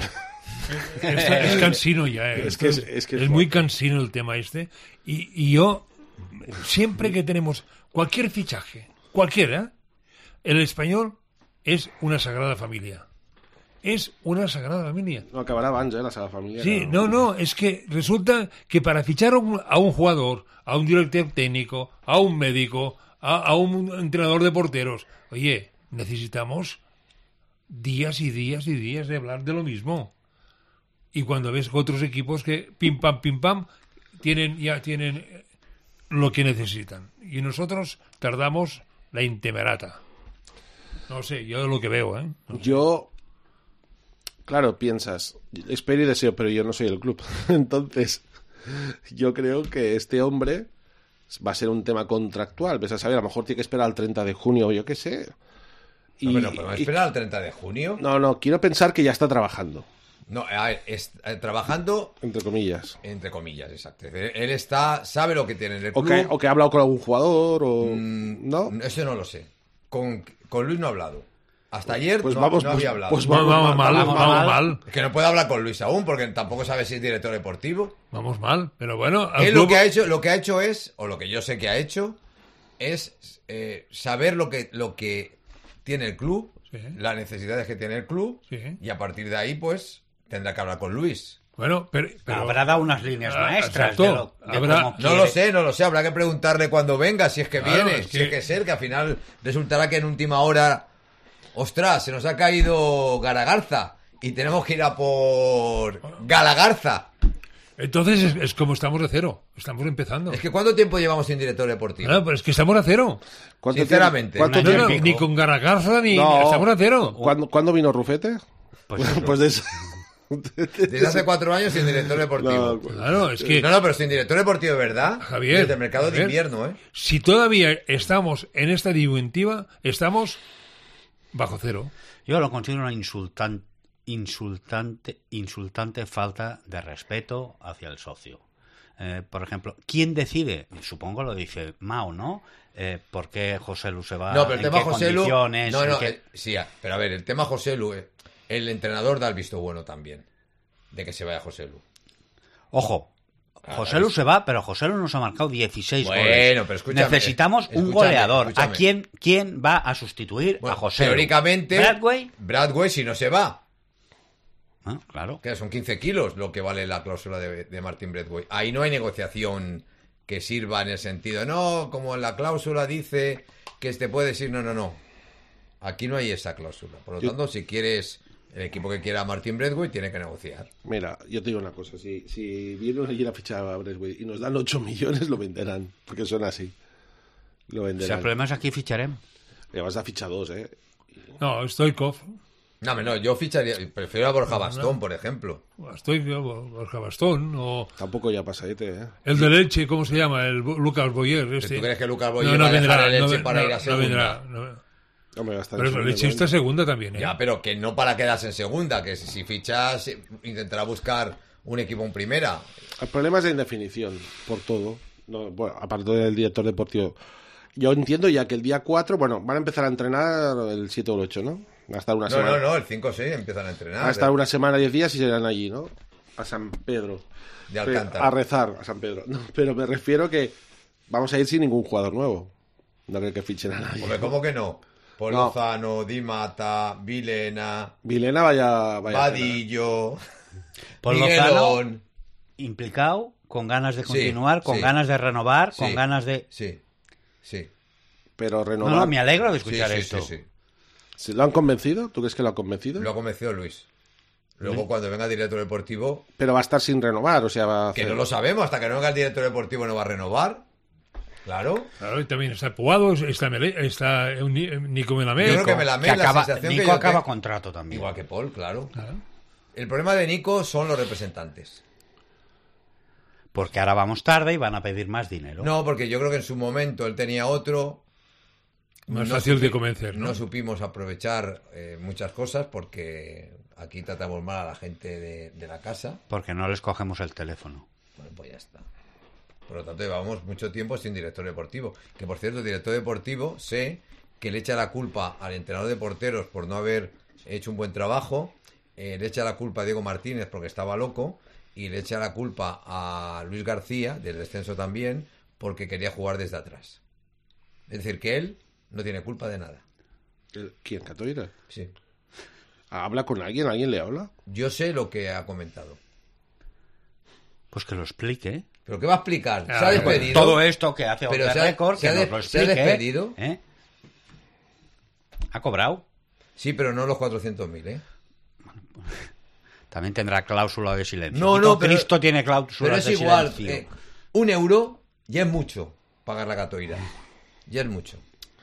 Es, es cansino ya. eh. Es que es- es que es muy fuerte. cansino el tema este. Y, y yo, siempre que tenemos cualquier fichaje, cualquiera, el español es una sagrada familia. Es una sagrada familia. No acabará Vans, ¿eh? La Sagrada Familia. Sí, no, no, es que resulta que para fichar a un, a un jugador, a un director técnico, a un médico, a, a un entrenador de porteros, oye, necesitamos días y días y días de hablar de lo mismo. Y cuando ves otros equipos que pim pam pim pam tienen ya tienen eh, lo que necesitan y nosotros tardamos la intemerata. No sé, yo lo que veo, ¿eh? No sé. Yo, claro, piensas, espero y deseo, pero yo no soy el club. Entonces, yo creo que este hombre va a ser un tema contractual. Ves a saber, a lo mejor tiene que esperar al treinta de junio o yo qué sé. Y, no, pero podemos y- esperar al treinta de junio. no, no, quiero pensar que ya está trabajando, No, a ver, es, eh, trabajando entre comillas. entre comillas, exacto. Él él está, sabe lo que tiene en el O club. que, o que ha hablado con algún jugador, o... Mm, ¿No? Eso no lo sé. Con, con Luis no ha hablado. Hasta ayer Pues no, vamos, no pues- había hablado. pues Vamos, vamos mal, vamos vamos mal. mal, Es que no puede hablar con Luis aún porque tampoco sabe si es director deportivo. vamos mal, pero bueno, al Él lo club- que ha hecho, lo que ha hecho es, o lo que yo sé que ha hecho, es eh, saber lo que, lo que tiene el club, Sí. las necesidades que tiene el club, Sí. y a partir de ahí, pues, tendrá que hablar con Luis. Bueno, pero, pero- Habrá dado unas líneas Ah, maestras exacto. de lo de Habrá- cómo No quiere. lo sé, no lo sé, habrá que preguntarle cuando venga, si es que Claro, viene, es si que- es que ser, que al final resultará que en última hora, ostras, se nos ha caído Garagarza y tenemos que ir a por Galagarza. entonces es, es como estamos de cero, estamos empezando. Es que ¿cuánto tiempo llevamos sin director deportivo? Claro, pero es que estamos a cero. ¿Cuánto Sinceramente. tiempo- ¿Cuánto No, no, tiempo? ni con Garagarza ni No. estamos a cero. ¿Cuándo, ¿cuándo vino Rufete? Pues eso. Pues de eso. Desde hace cuatro años sin director deportivo. No, pues- Claro, es que No, no, pero sin director deportivo, de ¿verdad? Javier, Desde el mercado de Javier. invierno, ¿eh? si todavía estamos en esta disyuntiva, estamos bajo cero. Yo lo considero una insultan- insultante, insultante falta de respeto hacia el socio. Eh, por ejemplo, ¿quién decide? Supongo lo dice Mao, ¿no? Eh, ¿Por qué José Lu se va? No, pero el ¿En tema qué José Lu... condiciones? No, ¿En no, qué- eh, sí, ah, pero a ver, el tema José Lu, eh, el entrenador da el visto bueno también de que se vaya José Lu. Ojo, José Lu se va, pero José Lu nos ha marcado dieciséis Bueno, goles. pero escúchame, Necesitamos un escúchame, goleador. escúchame. ¿A quién, quién va a sustituir Bueno, a José Lu? teóricamente, ¿Bradway? Bradway si no se va, Ah, claro. que son quince kilos lo que vale la cláusula de, de Martin Bradway. Ahí no hay negociación que sirva en el sentido, no, como en la cláusula dice que te puedes ir, no, no, no. Aquí no hay esa cláusula. Por lo Yo- tanto, si quieres, el equipo que quiera a Martin Braithwaite tiene que negociar. Mira, yo te digo una cosa. Si, si viene allí a fichar a Braithwaite y nos dan ocho millones, lo venderán. Porque son así. Lo O sea, venderán. el problema es aquí ficharem. Le vas a fichar dos, ¿eh? No, Stoikov. No, no, yo ficharía, prefiero a Borja Bastón, por ejemplo. Stoikov, Borja Bastón, o Tampoco ya pasadete, ¿eh? el del Elche, ¿cómo se llama? El Bo- Lucas Boyer. Este. ¿Tú crees que Lucas Boyer va a dejar el Elche para ir a segunda? No vendrá, no. Hombre, va a estar Pero en el segunda Elche está igual. segunda también, ¿eh? Ya, pero que no para quedarse en segunda, que si, si fichas, eh, intentará buscar un equipo en primera. El problema es de indefinición, por todo. No, bueno, aparte del director deportivo. Yo entiendo ya que el día cuatro, bueno, van a empezar a entrenar el siete o el ocho, ¿no? Va a estar una No, semana. no, no, el cinco o seis empiezan a entrenar. Va a estar una semana, diez días y se irán allí, ¿no? A San Pedro. De Alcántara. A rezar a San Pedro. No, pero me refiero que vamos a ir sin ningún jugador nuevo. No creo que fichen a nadie. Hombre, ¿cómo que no? Paul No. Lozano, Di Mata, Vilena, Vilena vaya, vaya a entrenar. Vadillo, Paul Lozano, Miguelón. implicado, con ganas de Sí, continuar, con sí. ganas de renovar, con Sí, ganas de... Sí, sí. Pero No, renovar. no, me alegro de Sí, escuchar sí, esto. sí, sí. ¿Sí ¿Lo han convencido? ¿Tú crees que lo ha convencido? Lo ha convencido Luis. Luego, cuando venga el director deportivo, Pero va a estar sin renovar, o sea, va a que hacer... no lo sabemos, hasta que no venga el director deportivo no va a renovar. Claro. Claro, y también está Puado, está, Mele, está eh, Ni- eh, Nico Melamed. Yo creo que con- Melamed, Que la acaba, sensación Nico que yo acaba tengo- contrato también. Igual que Paul, claro. Claro. El problema de Nico son los representantes. Porque ahora vamos tarde y van a pedir más dinero. No, porque yo creo que en su momento él tenía otro. Más No fácil de supi- convencer, ¿no? No supimos aprovechar eh, muchas cosas porque aquí tratamos mal a la gente de, de la casa. Porque no les cogemos el teléfono. Bueno, pues ya está. Por lo tanto, llevamos mucho tiempo sin director deportivo. Que, por cierto, el director deportivo sé que le echa la culpa al entrenador de porteros por no haber hecho un buen trabajo, eh, le echa la culpa a Diego Martínez porque estaba loco, y le echa la culpa a Luis García, del descenso también, porque quería jugar desde atrás. Es decir, que él no tiene culpa de nada. ¿Quién, Catoira? Sí. ¿Habla con alguien? ¿Alguien le habla? Yo sé lo que ha comentado. Pues que lo explique. ¿Pero qué va a explicar? ¿Se Ah, ha despedido? Todo esto que hace Pero Off se the ha- Record, se ha que de- nos lo se ha explique. despedido. ¿eh? Ha cobrado. Sí, pero no los cuatrocientos mil, ¿eh? También tendrá cláusula de silencio. No, Tito no, pero- Cristo tiene cláusula Pero es de igual, silencio. eh, un euro ya es mucho pagar la Catoira. Ya es mucho.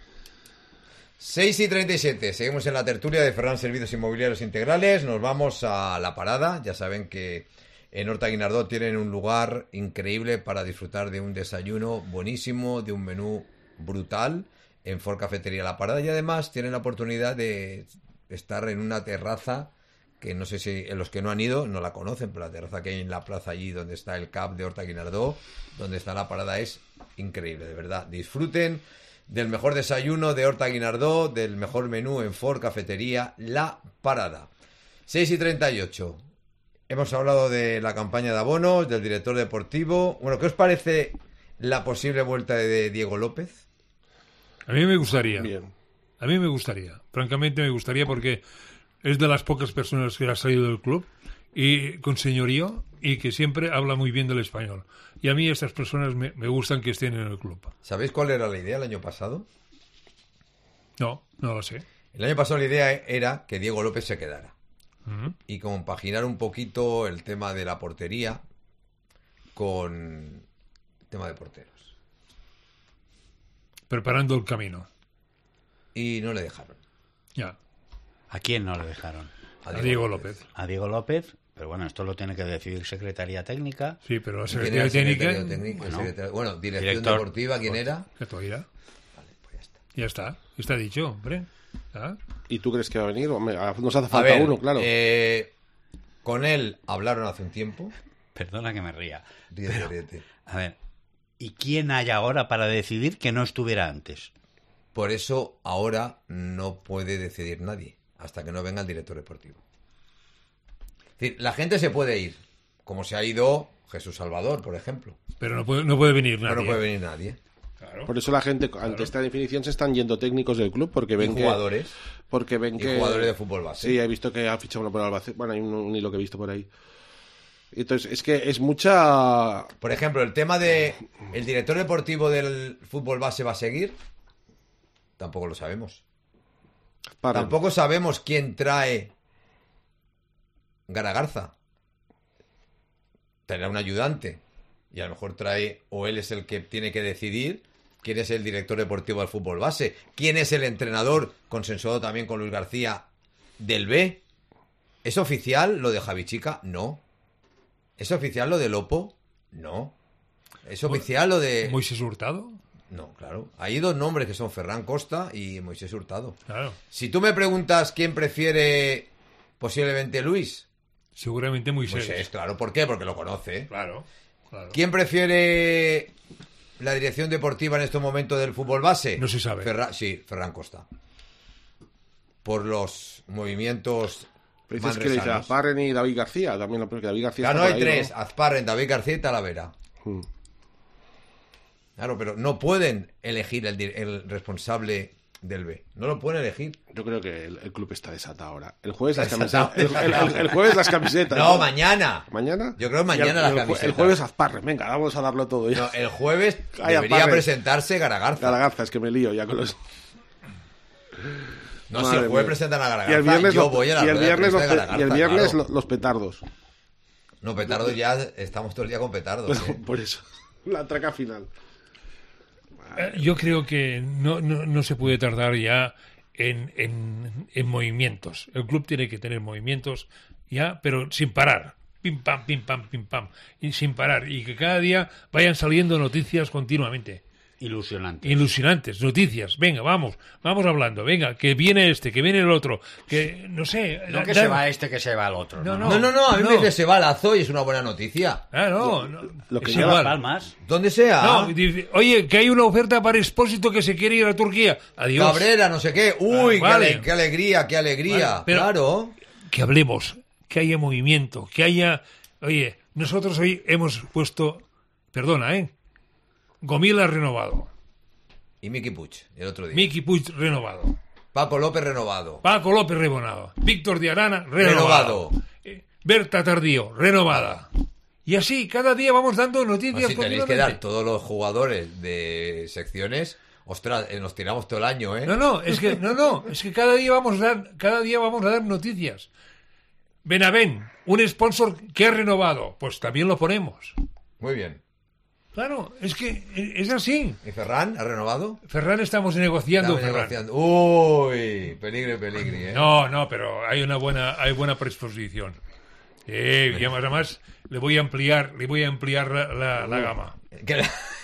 seis y treinta y siete, seguimos en la tertulia de Ferran Servicios Inmobiliarios Integrales. Nos vamos a la parada. Ya saben que en Horta Guinardó tienen un lugar increíble para disfrutar de un desayuno buenísimo, de un menú brutal en Ford Cafetería La Parada, y además tienen la oportunidad de estar en una terraza que no sé si en los que no han ido no la conocen, pero la terraza que hay en la plaza allí donde está el C A P de Horta Guinardó, donde está La Parada, es increíble, de verdad. Disfruten del mejor desayuno de Horta Guinardó, del mejor menú en Ford Cafetería La Parada. seis y treinta y ocho. Hemos hablado de la campaña de abonos, del director deportivo. Bueno, ¿qué os parece la posible vuelta de Diego López? A mí me gustaría. Bien. A mí me gustaría. Francamente me gustaría porque es de las pocas personas que ha salido del club y con señorío y que siempre habla muy bien del español. Y a mí estas personas me, me gustan que estén en el club. ¿Sabéis cuál era la idea el año pasado? No, no lo sé. El año pasado la idea era que Diego López se quedara Ujú. y compaginar un poquito el tema de la portería con el tema de porteros. Preparando el camino. Y no le dejaron. Ya. ¿A quién no le dejaron? A Diego López. A Diego López. Pero bueno, esto lo tiene que decidir Secretaría Técnica. Sí, pero la ¿Y quién era Secretaría el secretario Técnica... técnico? El Bueno, secretario- bueno, dirección director- deportiva, ¿quién era? ¿Qué tú dirás? Vale, pues ya está. Ya está. Está dicho, hombre. ¿Ah? ¿Y tú crees que va a venir? Hombre, nos hace A falta ver, uno, claro. eh, con él hablaron hace un tiempo. Perdona que me ría. Ríete, Pero, ríete. a ver, ¿y quién hay ahora para decidir que no estuviera antes? Por eso ahora no puede decidir nadie hasta que no venga el director deportivo. Es decir, la gente se puede ir, como se ha ido Jesús Salvador, por ejemplo. Pero no puede, no puede venir Pero nadie. no puede venir nadie. Claro. Por eso la gente, ante esta definición, se están yendo técnicos del club porque ven Y que... jugadores. Porque ven Y que... jugadores de fútbol base. Sí, he visto que ha fichado uno por Albacete. Bueno, hay un, un hilo que he visto por ahí. Entonces, es que es mucha... Por ejemplo, el tema de el director deportivo del fútbol base va a seguir, tampoco lo sabemos. Para- Tampoco sabemos quién trae Garagarza. Tendrá un ayudante. Y a lo mejor trae, o él es el que tiene que decidir quién es el director deportivo del fútbol base. ¿Quién es el entrenador, consensuado también con Luis García, del B? ¿Es oficial lo de Javi Chica? No. ¿Es oficial lo de Lopo? No. ¿Es oficial lo de... Moisés Hurtado. No, claro. Hay dos nombres que son Ferran Costa y Moisés Hurtado. Claro. Si tú me preguntas quién prefiere posiblemente Luis... Seguramente Moisés. Moisés, claro. ¿Por qué? Porque lo conoce. Claro, claro. ¿Quién prefiere la dirección deportiva en este momento del fútbol base? No se sabe. Ferra- sí, Ferran Costa. Por los movimientos Pero dices que le dice manresanos. Azparren y David García. También lo peor que David García Claro, está hay por ahí, tres. ¿no? Azparren, David García y Talavera. Hmm. Claro, pero no pueden elegir el, di- el responsable del B. No lo pueden elegir. Yo creo que el, el club está desatado ahora. El jueves las Desatado, camisetas. El, el- el- el jueves las camisetas. No, mañana. ¿Mañana? Yo creo que mañana Y el, las el jue- camisetas. El jueves Azparren. Venga, vamos a darlo todo ya. No, el jueves Ay, debería Azparren. presentarse Garagarza. Garagarza, es que me lío ya con los... No, si Madre el jueves mía. presentan a Y Garagarza, el viernes, yo los, voy a la y el rueda de viernes, los, prensa de pe- y el Garagarza, viernes claro. lo- los petardos. No, petardos ya estamos todo el día con petardos. ¿eh? Por eso. La traca final. Eh, Yo creo que no, no, no se puede tardar ya en, en, en movimientos. El club tiene que tener movimientos ya, pero sin parar. Pim, pam, pim, pam, pim, pam. Y sin parar. Y que cada día vayan saliendo noticias continuamente. Ilusionante. Ilusionantes, noticias. Venga, vamos, vamos hablando. Venga, que viene este, que viene el otro. Que, no sé. No que da- se va este, que se va el otro. No, No, No, no, no, a mí No. me dice se va Lazo y es una buena noticia. Ah, no, no, Lo que es lleva igual. Palmas. Donde sea. No, dice, oye, que hay una oferta para Expósito que se quiere ir a Turquía. Adiós. Cabrera, no sé qué. Uy, Ah, vale. qué, ale- qué alegría, qué alegría. Vale, pero- Claro. Que hablemos, que haya movimiento, que haya... Oye, nosotros hoy hemos puesto... Perdona, ¿eh? Gomila renovado. Y Miki Puig, el otro día. Miki Puig renovado. Paco López renovado. Paco López renovado. Víctor de Arana renovado. Renovado. Eh, Berta Tardío, renovada. Y así, cada día vamos dando noticias Así tenéis que continuamente. dar todos los jugadores de secciones. Ostras, eh, nos tiramos todo el año, ¿eh? No, no, es que no, no, es que cada día vamos a dar, cada día vamos a dar noticias. Benavent, un sponsor que ha renovado, pues también lo ponemos. Muy bien. Claro, es que es así. ¿Y Ferran ha renovado? Ferran estamos negociando, Estamos Ferran. negociando. Uy, peligre, peligre, ¿eh? No, no, pero hay una buena, hay buena predisposición. Eh, y además, además le voy a ampliar, le voy a ampliar la, la, la gama. ¿Qué-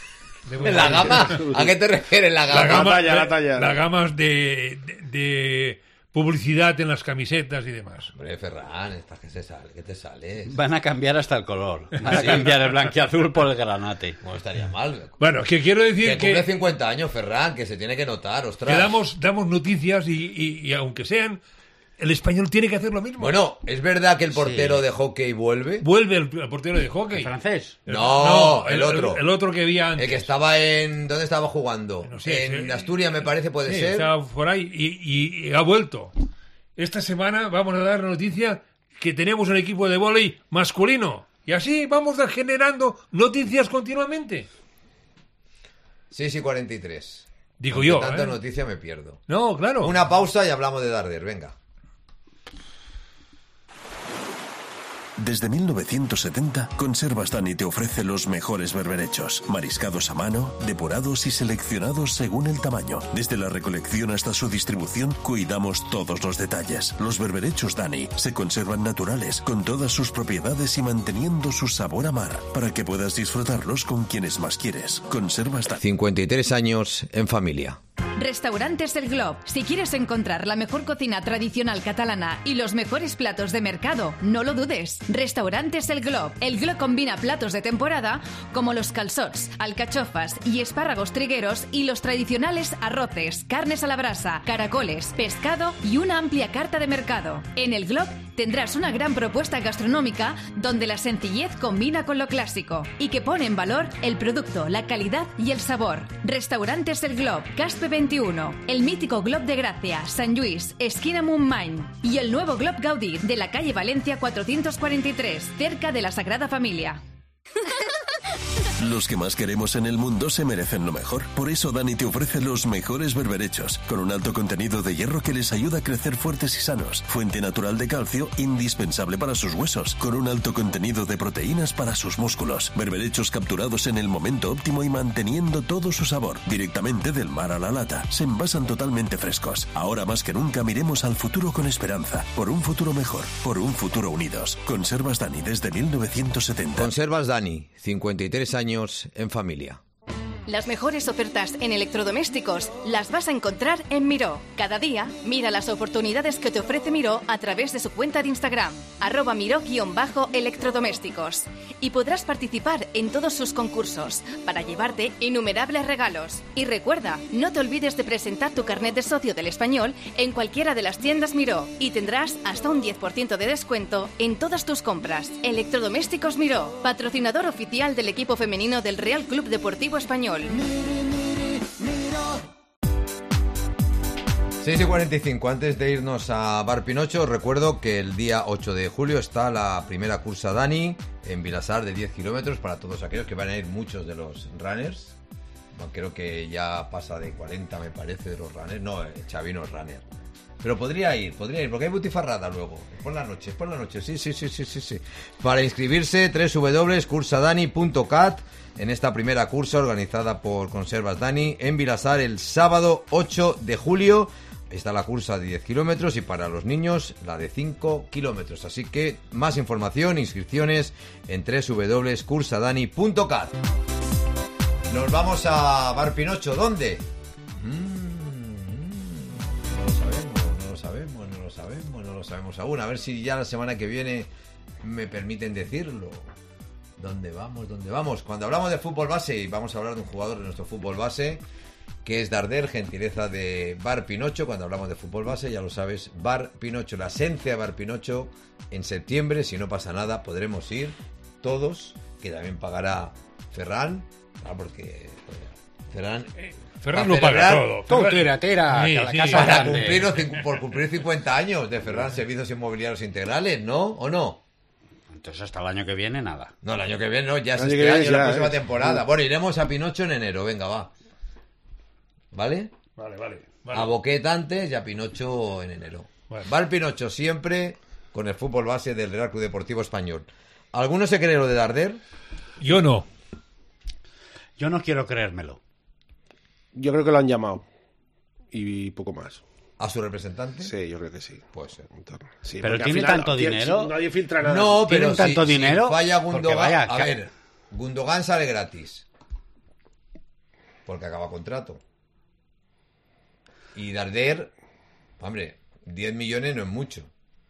Le voy a ¿La ampliar- gama? ¿A qué te refieres la gama? La gama, talla, la talla. la gama de, de, de publicidad en las camisetas y demás. Hombre, Ferran, estás que se sale, que te sales. Van a cambiar hasta el color. Van a Sí. cambiar el blanquiazul por el granate. No estaría mal. Bueno, que quiero Que decir cumple que, cincuenta años, Ferran, que se tiene que notar, ostras. que damos, damos noticias y, y- y aunque sean, el español tiene que hacer lo mismo. Bueno, ¿es verdad que el portero Sí. de hockey vuelve? Vuelve el, el portero de hockey. ¿El francés? No, el otro. El, otro que había antes. El que estaba en... ¿Dónde estaba jugando? No sé, en sí. Asturias, me parece, puede Sí, ser. estaba por ahí y, y- y ha vuelto. Esta semana vamos a dar la noticia que tenemos un equipo de vóley masculino. Y así vamos a generando noticias continuamente. seis y cuarenta y tres. Digo Ante yo, tanta ¿eh? noticia me pierdo. No, claro. Una pausa y hablamos de Darder, venga. Desde mil novecientos setenta, Conservas Dani te ofrece los mejores berberechos, mariscados a mano, depurados y seleccionados según el tamaño. Desde la recolección hasta su distribución, cuidamos todos los detalles. Los berberechos Dani se conservan naturales, con todas sus propiedades y manteniendo su sabor a mar, para que puedas disfrutarlos con quienes más quieres. Conservas Dani. cincuenta y tres años en familia. Restaurantes El Glob. Si quieres encontrar la mejor cocina tradicional catalana y los mejores platos de mercado, no lo dudes. Restaurantes El Glob. El Glob combina platos de temporada como los calçots, alcachofas y espárragos trigueros y los tradicionales arroces, carnes a la brasa, caracoles, pescado y una amplia carta de mercado. En El Glob tendrás una gran propuesta gastronómica donde la sencillez combina con lo clásico y que pone en valor el producto, la calidad y el sabor. Restaurantes El Glob, Caspe veintiuno, el mítico Glob de Gracia, San Lluís, esquina Montmany y el nuevo Glob Gaudí de la calle Valencia cuatrocientos cuarenta y tres, cerca de la Sagrada Familia. Los que más queremos en el mundo se merecen lo mejor. Por eso Dani te ofrece los mejores berberechos, con un alto contenido de hierro que les ayuda a crecer fuertes y sanos. Fuente natural de calcio, indispensable para sus huesos, con un alto contenido de proteínas para sus músculos. Berberechos capturados en el momento óptimo y manteniendo todo su sabor, directamente del mar a la lata. Se envasan totalmente frescos. Ahora más que nunca miremos al futuro con esperanza. Por un futuro mejor, por un futuro unidos. Conservas Dani desde mil novecientos setenta. Conservas Dani, cincuenta y tres años en familia. Las mejores ofertas en electrodomésticos las vas a encontrar en Miró. Cada día, mira las oportunidades que te ofrece Miró a través de su cuenta de Instagram, arroba Miró-electrodomésticos. Y podrás participar en todos sus concursos para llevarte innumerables regalos. Y recuerda, no te olvides de presentar tu carnet de socio del Español en cualquiera de las tiendas Miró y tendrás hasta un diez por ciento de descuento en todas tus compras. Electrodomésticos Miró, patrocinador oficial del equipo femenino del Real Club Deportivo Español. seis y cuarenta y cinco. Antes de irnos a Bar Pinocho, recuerdo que el día ocho de julio está la primera cursa Dani en Vilasar de diez kilómetros para todos aquellos que van a ir, muchos de los runners. Bueno, creo que ya pasa de cuarenta, me parece, de los runners. No, Xavi no es runner. Pero podría ir, podría ir, porque hay butifarrada luego. Por la noche, por la noche, sí, sí, sí, sí, sí, sí. Para inscribirse, doble u doble u doble u punto cursadani punto cat en esta primera cursa organizada por Conservas Dani en Vilasar el sábado ocho de julio. Está la cursa de diez kilómetros y para los niños la de cinco kilómetros. Así que más información, inscripciones en doble u doble u doble u punto cursadani punto cat. Nos vamos a Bar Pinocho, ¿dónde? Mm. Sabemos, no lo sabemos, no lo sabemos aún. A ver si ya la semana que viene me permiten decirlo. ¿Dónde vamos? ¿Dónde vamos? Cuando hablamos de fútbol base, y vamos a hablar de un jugador de nuestro fútbol base, que es Darder, gentileza de Bar Pinocho. Cuando hablamos de fútbol base, ya lo sabes, Bar Pinocho, la esencia de Bar Pinocho. En septiembre, si no pasa nada, podremos ir todos, que también pagará Ferran, ¿no? Porque Ferran... Ferran lo paga todo. Tú tira, tira, Sí, que la sí. casa Para grande. cumplir los cincu- por cumplir cincuenta años de Ferran Servicios Inmobiliarios Integrales, ¿no? ¿O no? Entonces hasta el año que viene nada. No, el año que viene no, ya es El año este que año, viene la ya, próxima eh. temporada. Bueno, iremos a Pinocho en enero, venga, va. ¿Vale? Vale, vale. vale. A Boquet antes y a Pinocho en enero. Vale. Va el Pinocho siempre con el fútbol base del Real Club Deportivo Español. ¿Alguno se cree lo de Darder? Yo no. Yo no quiero creérmelo. Yo creo que lo han llamado. Y poco más. ¿A su representante? Sí, yo creo que sí. Puede ser. Sí, Pero porque ¿tiene al final, tanto tío, dinero? si nadie filtra nada. No, ¿Tienen pero tanto si, dinero? si falla Porque Gundogan... vaya, a ca- ver, Gundogan sale gratis. Porque acaba contrato. Y Darder... Hombre, diez millones no es mucho.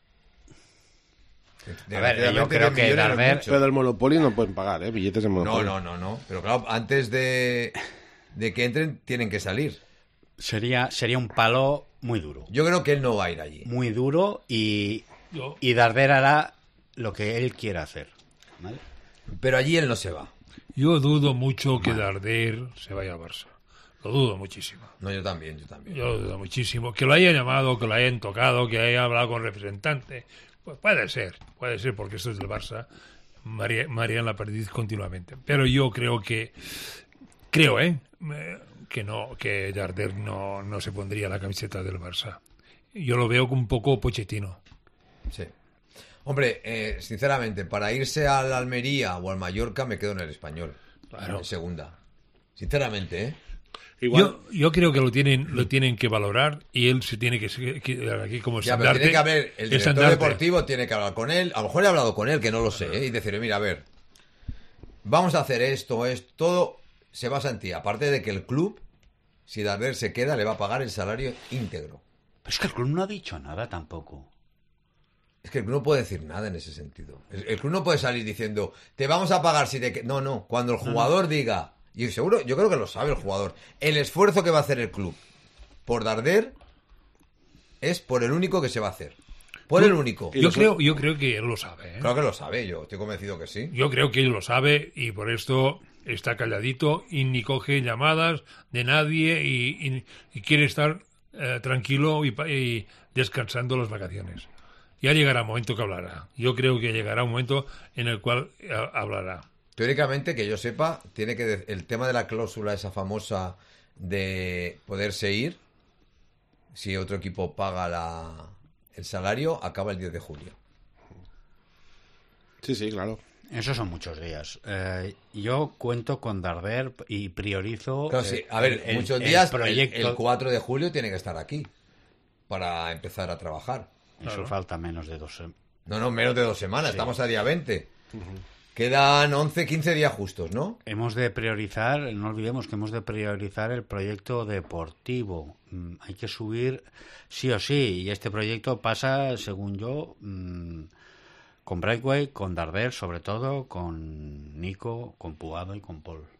A ver, yo Desgraciadamente, creo diez que millones no es Darder- mucho. Pero del Monopoly no pueden pagar, ¿eh? Billetes de No, Monopoly. no, no, no. Pero claro, antes de, de que entren, tienen que salir. Sería, sería un palo muy duro. Yo creo que él no va a ir allí. Muy duro y, Yo- y Darder hará lo que él quiera hacer. ¿Vale? Pero allí él no se va. Yo dudo mucho que Darder se vaya al Barça. Lo dudo muchísimo. No, yo también, yo también. Yo lo dudo muchísimo. Que lo hayan llamado, que lo hayan tocado, que haya hablado con representante. Pues puede ser, puede ser porque esto es del Barça. María, María en la perdiz continuamente. Pero yo creo que, creo, ¿eh? Eh, que no, que Darder no, no se pondría la camiseta del Barça. Yo lo veo un poco Pochettino. Sí. Hombre, eh, sinceramente, para irse al Almería o al Mallorca me quedo en el Español. Claro. En segunda. Sinceramente, ¿eh? Igual, Yo, yo creo que lo tienen, lo tienen que valorar y él se tiene que que- quedar aquí como Ya, pero estandarte. tiene que haber, el director estandarte. deportivo tiene que hablar con él. A lo mejor he hablado con él, que no lo sé, ¿eh? Y decirle, mira, a ver, vamos a hacer esto, esto, todo se basa en ti. Aparte de que el club, si Darder se queda, le va a pagar el salario íntegro. Pero es que el club no ha dicho nada tampoco. Es que el club no puede decir nada en ese sentido. El, el club no puede salir diciendo, te vamos a pagar si te... que-". No, no. Cuando el jugador diga, y seguro, yo creo que lo sabe el jugador, el esfuerzo que va a hacer el club por Darder es por el único que se va a hacer. Por el único. Y Yo los creo, yo creo que él lo sabe. ¿eh? Claro que lo sabe, yo estoy convencido que sí. Yo creo que él lo sabe y por esto está calladito y ni coge llamadas de nadie y, y- y quiere estar eh, tranquilo y, pa- y descansando las vacaciones. Ya llegará un momento que hablará. Yo creo que llegará un momento en el cual eh, hablará. teóricamente, que yo sepa, tiene que de- el tema de la cláusula esa famosa de poderse ir, si otro equipo paga la, el salario, acaba el diez de julio. Sí, sí, claro. Esos son muchos días. Eh, yo cuento con Darder y priorizo. Claro, sí, a ver, el- muchos el días, proyecto. el, el cuatro de julio tiene que estar aquí para empezar a trabajar. Eso Claro. falta menos de dos semanas. No, no, menos de dos semanas, Sí. estamos a día veinte. Quedan once, quince días justos, ¿no? Hemos de priorizar, no olvidemos que hemos de priorizar el proyecto deportivo. Mm, hay que subir sí o sí. Y este proyecto pasa, según yo, mm, con Breakaway, con Darder, sobre todo, con Nico, con Puado y con Paul.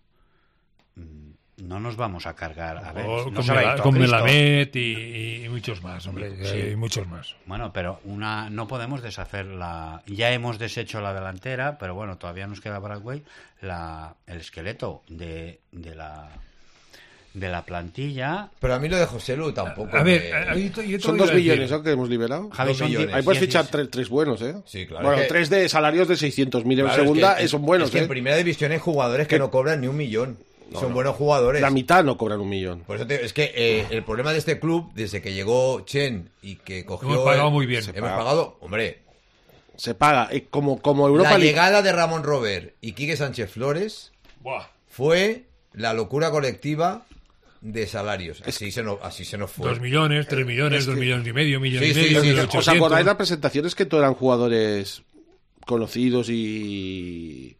Mm, no nos vamos a cargar. A ver, O no con se va a ir Mela- todo con Cristo. Melamed y, y muchos más, hombre. Sí. Hay muchos más. Bueno, pero una no podemos deshacer la... Ya hemos deshecho la delantera, pero bueno, todavía nos queda Bradway, la, el esqueleto de, de la de la plantilla. Pero a mí lo de José Lu tampoco. A ver, me- ahí te- yo te Son voy a dos decir. millones, ¿no? Que hemos liberado. Javi, Dos son millones. di- Ahí puedes diez- fichar tres, tres buenos, ¿eh? Sí, claro. Bueno, es que- tres de salarios de seiscientos mil en claro, es segunda, que- eh, son buenos, Es que ¿eh? en primera división hay jugadores que Que- no cobran ni un millón. No, Son no. buenos jugadores. La mitad no cobran un millón. Por eso te- es que eh, el problema de este club, desde que llegó Chen y que cogió... Hemos pagado el- muy bien. Hemos pagado, hombre, Se paga. eh, como, como Europa la League. llegada de Ramón Robert y Quique Sánchez Flores Buah. fue la locura colectiva de salarios. Así, se, nos, así se nos fue. Dos millones, tres millones, es dos que- millones y medio, millón Sí, y sí, medio, sí, mil sí. ¿Os ochocientos. acordáis las presentaciones que todos eran jugadores conocidos y,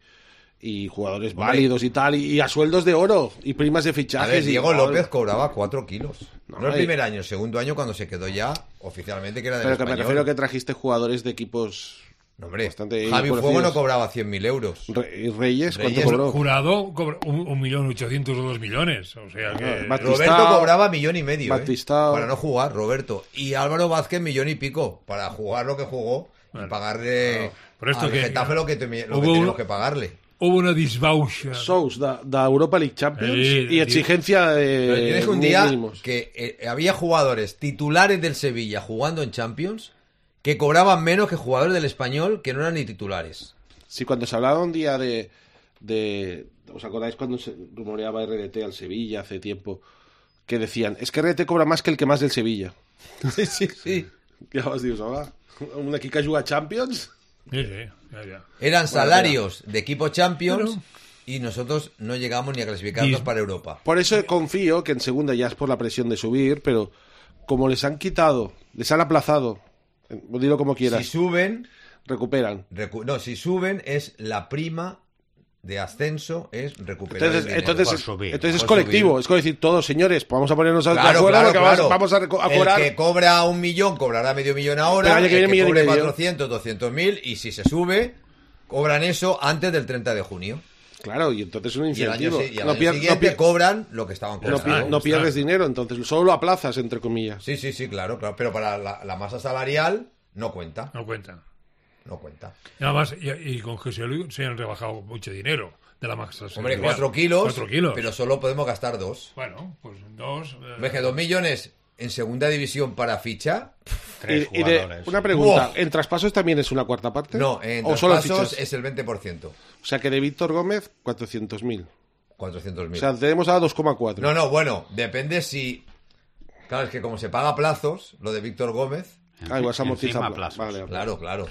y jugadores Hombre. válidos y tal, y, y a sueldos de oro y primas de A fichajes? ver, y Diego tal? López cobraba cuatro kilos. No, No, el y- primer año, el segundo año cuando se quedó ya oficialmente que era del Pero que me Español. refiero a que trajiste jugadores de equipos No, hombre, bastante Javi Fuego conocidos. no cobraba cien mil euros. Re- y Reyes, ¿cuánto Reyes, cobró? Jurado cobra un, un millón ochocientos o dos millones. O sea que... Ah, Batista- Roberto cobraba millón y medio, ¿eh? Batista- Para no jugar, Roberto. Y Álvaro Vázquez millón y pico para jugar lo que jugó y Bueno, pagarle claro. Por esto al que- Getafe lo que, temi- lo Hubo que tenemos uno- que pagarle. Hubo una disbauxa. Sous da, da Europa League Champions Sí, y sí. exigencia Pero de tienes un día mínimos. que eh, había jugadores titulares del Sevilla jugando en Champions que cobraban menos que jugadores del Español que no eran ni titulares. Sí, cuando se hablaba un día de, de... ¿Os acordáis cuando se rumoreaba R D T al Sevilla hace tiempo? Que decían, es que R D T cobra más que el que más del Sevilla. Sí, sí, sí. Ja vas dir, home, un equip que juga a Champions... Sí, sí, ya, ya. Eran Bueno, salarios de equipo Champions Pero- y nosotros no llegamos ni a clasificarnos Ni- para Europa. Por eso confío que en segunda ya es por la presión de subir, pero como les han quitado, les han aplazado, eh, dilo como quieras, Si suben, recuperan. recu- no, si suben es la prima de ascenso, es recuperar Entonces, el dinero. entonces, por es, subir, entonces es por colectivo, subir. es como decir, todos señores, pues vamos a ponernos de Claro, acuerdo claro, porque claro. vamos, vamos a, reco- a cobrar. El que cobra un millón cobrará medio millón ahora, Pero el año que el viene que millón y cobre medio. cuatrocientos, doscientos mil y si se sube, cobran eso antes del treinta de junio. Claro, y entonces es un Y el año, incentivo. si- y al no, año pier- no siguiente pier- cobran lo que estaban no cobrando. pier- no está. pierdes dinero, entonces solo lo aplazas, entre comillas. Sí, sí, sí, claro, claro. Pero para la, la masa salarial no cuenta, No cuentan. no cuenta. Y nada más, y, y con José Luis se han rebajado mucho dinero de la masa. Hombre, salarial. cuatro kilos, Cuatro kilos. pero solo podemos gastar dos. Bueno, pues dos... eh, ¿Ves que dos millones en segunda división para ficha? Tres Y, y de- jugadores. una pregunta, Buah. ¿en traspasos también es una cuarta parte? No, en ¿O solo en traspasos fichas? es el veinte por ciento. O sea que de Víctor Gómez, cuatrocientos mil. cuatrocientos O mil. sea, tenemos a dos coma cuatro. No, no, bueno, depende si... Claro, es que como se paga a plazos, lo de Víctor Gómez... Ah, igual se amortiza. Encima pla- plazos. Vale, vale. Claro, claro.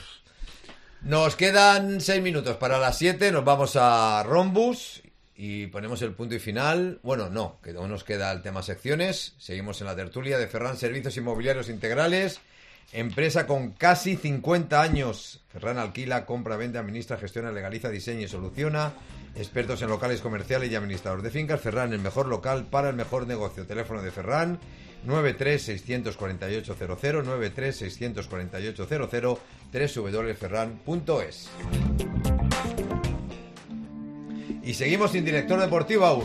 Nos quedan seis minutos para las siete, nos vamos a Rombus y ponemos el punto y final. Bueno, no, que aún nos queda el tema secciones. Seguimos en la tertulia de Ferran Servicios Inmobiliarios Integrales, empresa con casi cincuenta años. Ferran alquila, compra, vende, administra, gestiona, legaliza, diseña y soluciona. Expertos en locales comerciales y administrador de fincas. Ferran, el mejor local para el mejor negocio. Teléfono de Ferran nueve tres seis cuatro ocho cero cero, nueve tres seis cuatro ocho cero cero, doble u doble u doble u punto ferran punto es. Y seguimos sin director deportivo aún,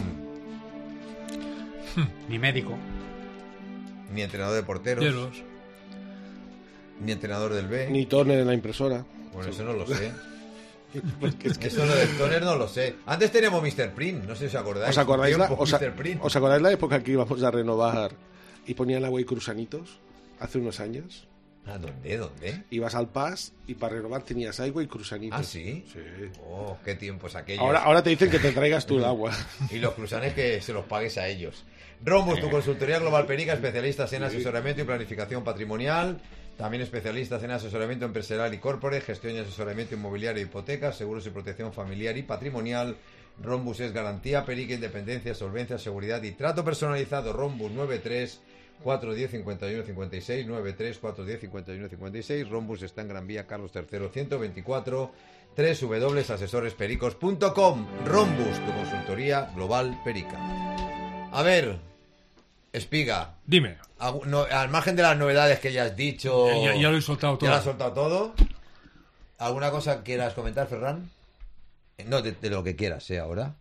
Ni médico. ni entrenador de porteros, Hielos. ni entrenador del B. Ni toner en la impresora. Bueno, eso no lo sé. Eso lo del toner no lo sé. Antes teníamos mister Print, no sé si os acordáis. ¿Os acordáis, la, Tiempo, os, a- mister Print. os acordáis la época que íbamos a renovar y ponían agua y cruzanitos? Hace unos años. ¿A dónde? ¿Dónde? Ibas al Pas y para renovar tenías agua y cruzanitos. ¿Ah, sí? Sí. Oh, qué tiempos aquellos. Ahora, ahora te dicen que te traigas tú el agua. Y los cruzanes que se los pagues a ellos. Rombus, tu consultoría global Perica, especialistas en asesoramiento y planificación patrimonial. También especialistas en asesoramiento empresarial y corporate, gestión y asesoramiento inmobiliario e hipotecas, seguros y protección familiar y patrimonial. Rombus es garantía, Perica, independencia, solvencia, seguridad y trato personalizado. Rombus nueve tres cuatro uno cero cincuenta y uno cincuenta y seis, nueve tres cuatro uno cero cincuenta y uno cincuenta y seis. Rombus está en Gran Vía Carlos tercero ciento veinticuatro, doble u doble u doble u punto asesores pericos punto com. Rombus, tu consultoría global Perica. A ver, Espiga. Dime. No, al margen de las novedades que ya has dicho... Ya, ya lo he soltado todo. Ya lo has soltado todo. ¿Alguna cosa quieras comentar, Ferran? No, de, de lo que quieras, ¿eh? Ahora.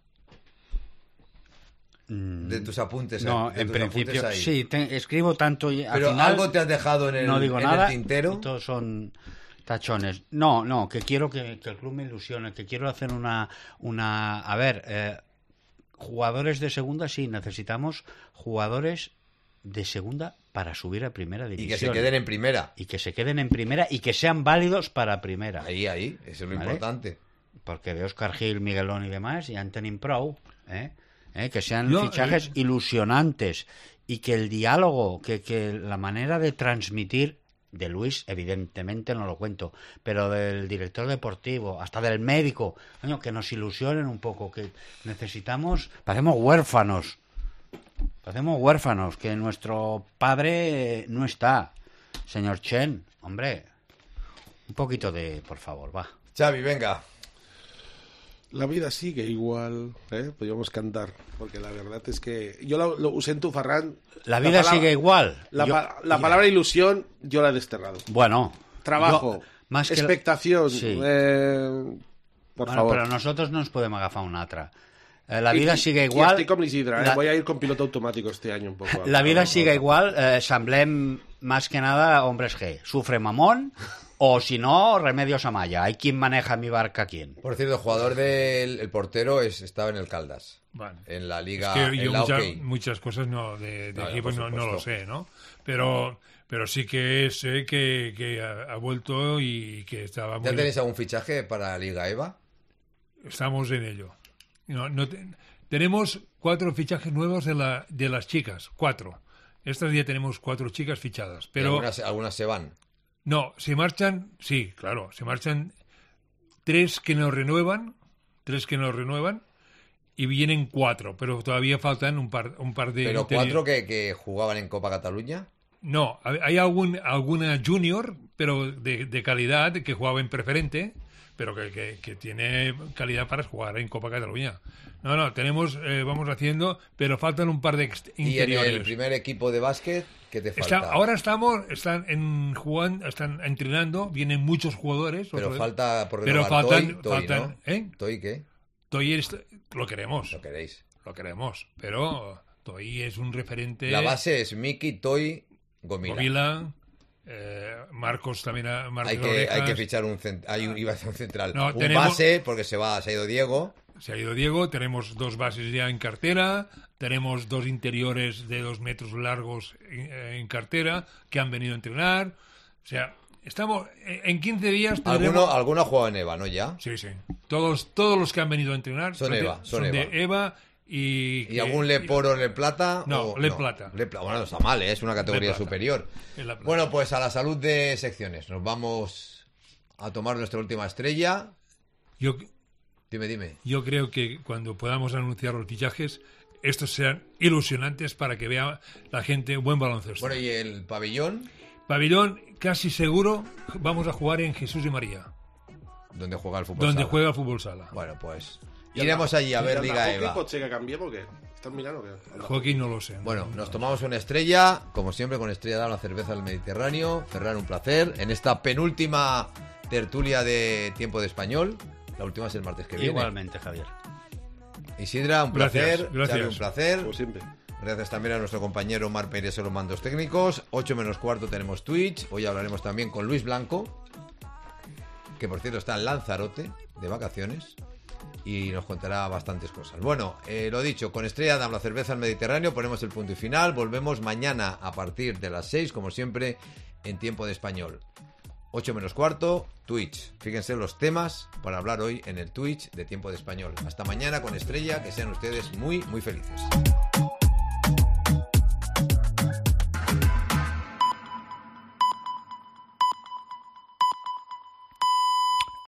De tus apuntes. No, de en tus principio apuntes ahí. sí, te, escribo tanto y al Pero final algo te has dejado en el, no digo en nada, el tintero. y todos son tachones. No, no, que quiero que, que el club me ilusione, que quiero hacer una... una a ver, eh, jugadores de segunda, sí, necesitamos jugadores de segunda para subir a primera división. Y que se queden en primera. Y que se queden en primera y que sean válidos para primera. Ahí, ahí, eso es lo ¿Vale? importante. Porque de Óscar Gil, Miguelón y demás, y Antonin Prou, ¿eh? ¿Eh? Que sean Yo, fichajes eh... ilusionantes y que el diálogo, que, que la manera de transmitir de Luis, evidentemente no lo cuento, pero del director deportivo, hasta del médico, coño, que nos ilusionen un poco, que necesitamos, parecemos huérfanos, parecemos huérfanos, que nuestro padre no está, señor Chen, hombre, un poquito de, por favor, va. Xavi, venga. La vida sigue igual, ¿eh? Podríamos cantar, porque la verdad es que yo lo, lo usé en tu Ferran. La vida palabra, sigue igual. La, Yo- pa- la ya. palabra ilusión yo la he desterrado. Bueno. Trabajo, yo- más que la- expectación, Sí. eh, por Bueno, favor. pero nosotros no nos podemos agafar un altre. Eh, la Y- vida y- sigue y igual. estoy con Isidra, ¿eh? la, Voy a ir con piloto automático este año un poco. la vida Vamos, sigue vamos. igual. Eh, semblem más que nada hombres G. Sufre mamón o si no, Remedios Amaya. Hay quien maneja mi barca quién. Por cierto, el jugador del el portero es, estaba en el Caldas. Vale. En la liga. Es que yo en la mucha- OK. muchas cosas no de, de No, equipos por no, no lo supuesto. sé, ¿no? Pero pero sí que sé que, que ha, ha vuelto y que estaba muy... ¿Ya tenéis algún fichaje para la Liga EVA? Estamos en ello. No, no te- tenemos cuatro fichajes nuevos de, la, de las chicas, cuatro. Estas ya tenemos cuatro chicas fichadas, Y pero algunas, algunas se van. no, se marchan, sí, claro, se marchan tres que no renuevan, tres que no renuevan y vienen cuatro, pero todavía faltan un par, un par de... Pero interi- cuatro que, que jugaban en Copa Cataluña. No, hay algún, alguna junior, pero de, de calidad, que jugaba en preferente, pero que, que, que tiene calidad para jugar en Copa Cataluña. No, no, tenemos, eh, vamos haciendo, pero faltan un par de ex- Y en interiores. el primer equipo de básquet, ¿qué te falta? Está- ahora estamos, están en jugando, están entrenando, vienen muchos jugadores. Pero otros- falta por pero renovar faltan, Toy, Toy, faltan, ¿no? ¿eh? ¿Toy qué? Toy es- lo queremos, Lo queréis. lo queremos, pero Toy es un referente. La base es Miki, Toy, Gomila. Gomila, eh, Marcos también, a- Marcos Hay que, Orejas. hay que fichar un, cent- hay un, iba a ser un central. No, un tenemos- base, porque se va, se ha ido Diego. Se ha ido Diego, tenemos dos bases ya en cartera, tenemos dos interiores de dos metros largos en, en cartera que han venido a entrenar. O sea, estamos en quince días. Alguno, tendremos- alguno ha jugado en EVA, ¿no? Ya. Sí, sí. Todos, todos los que han venido a entrenar Son de- Eva, son de Eva. Eva y... ¿Y algún Le Poro, Le Plata? No, o- Le Plata. Le Pla- Bueno, no está mal, ¿eh? Es una categoría Le Plata. superior. En la plata. Bueno, pues a la salud de secciones. Nos vamos a tomar nuestra última estrella. Yo, Dime, dime. yo creo que cuando podamos anunciar los fichajes, estos sean ilusionantes para que vea la gente buen baloncesto. Bueno, ¿y el pabellón? Pabellón, casi seguro, vamos a jugar en Jesús y María, ¿Dónde juega el fútbol? donde sala? juega el fútbol sala. Bueno, pues iremos allí a ver Liga ¿Qué EVA. pot ser que cambiemos o qué? ¿Estás mirando o qué? Joaquín no lo sé. Bueno, nos tomamos una estrella, como siempre con Estrella Damm, la cerveza del Mediterráneo. Ferran, un placer. En esta penúltima tertulia de Tiempo de Español. La última es el martes que viene. Igualmente, Javier. Isidra, un Gracias, placer. gracias. Xavi, un placer. Como siempre. Gracias también a nuestro compañero Mar Pérez en los mandos técnicos. ocho menos cuarto tenemos Twitch. Hoy hablaremos también con Luis Blanco, que por cierto está en Lanzarote de vacaciones y nos contará bastantes cosas. Bueno, eh, lo dicho, con Estrella Damm, la cerveza al Mediterráneo, ponemos el punto y final. Volvemos mañana a partir de las seis, como siempre, en Tiempo de Español. ocho menos cuarto, Twitch. Fíjense los temas para hablar hoy en el Twitch de Tiempo de Español. Hasta mañana con Estrella, que sean ustedes muy, muy felices.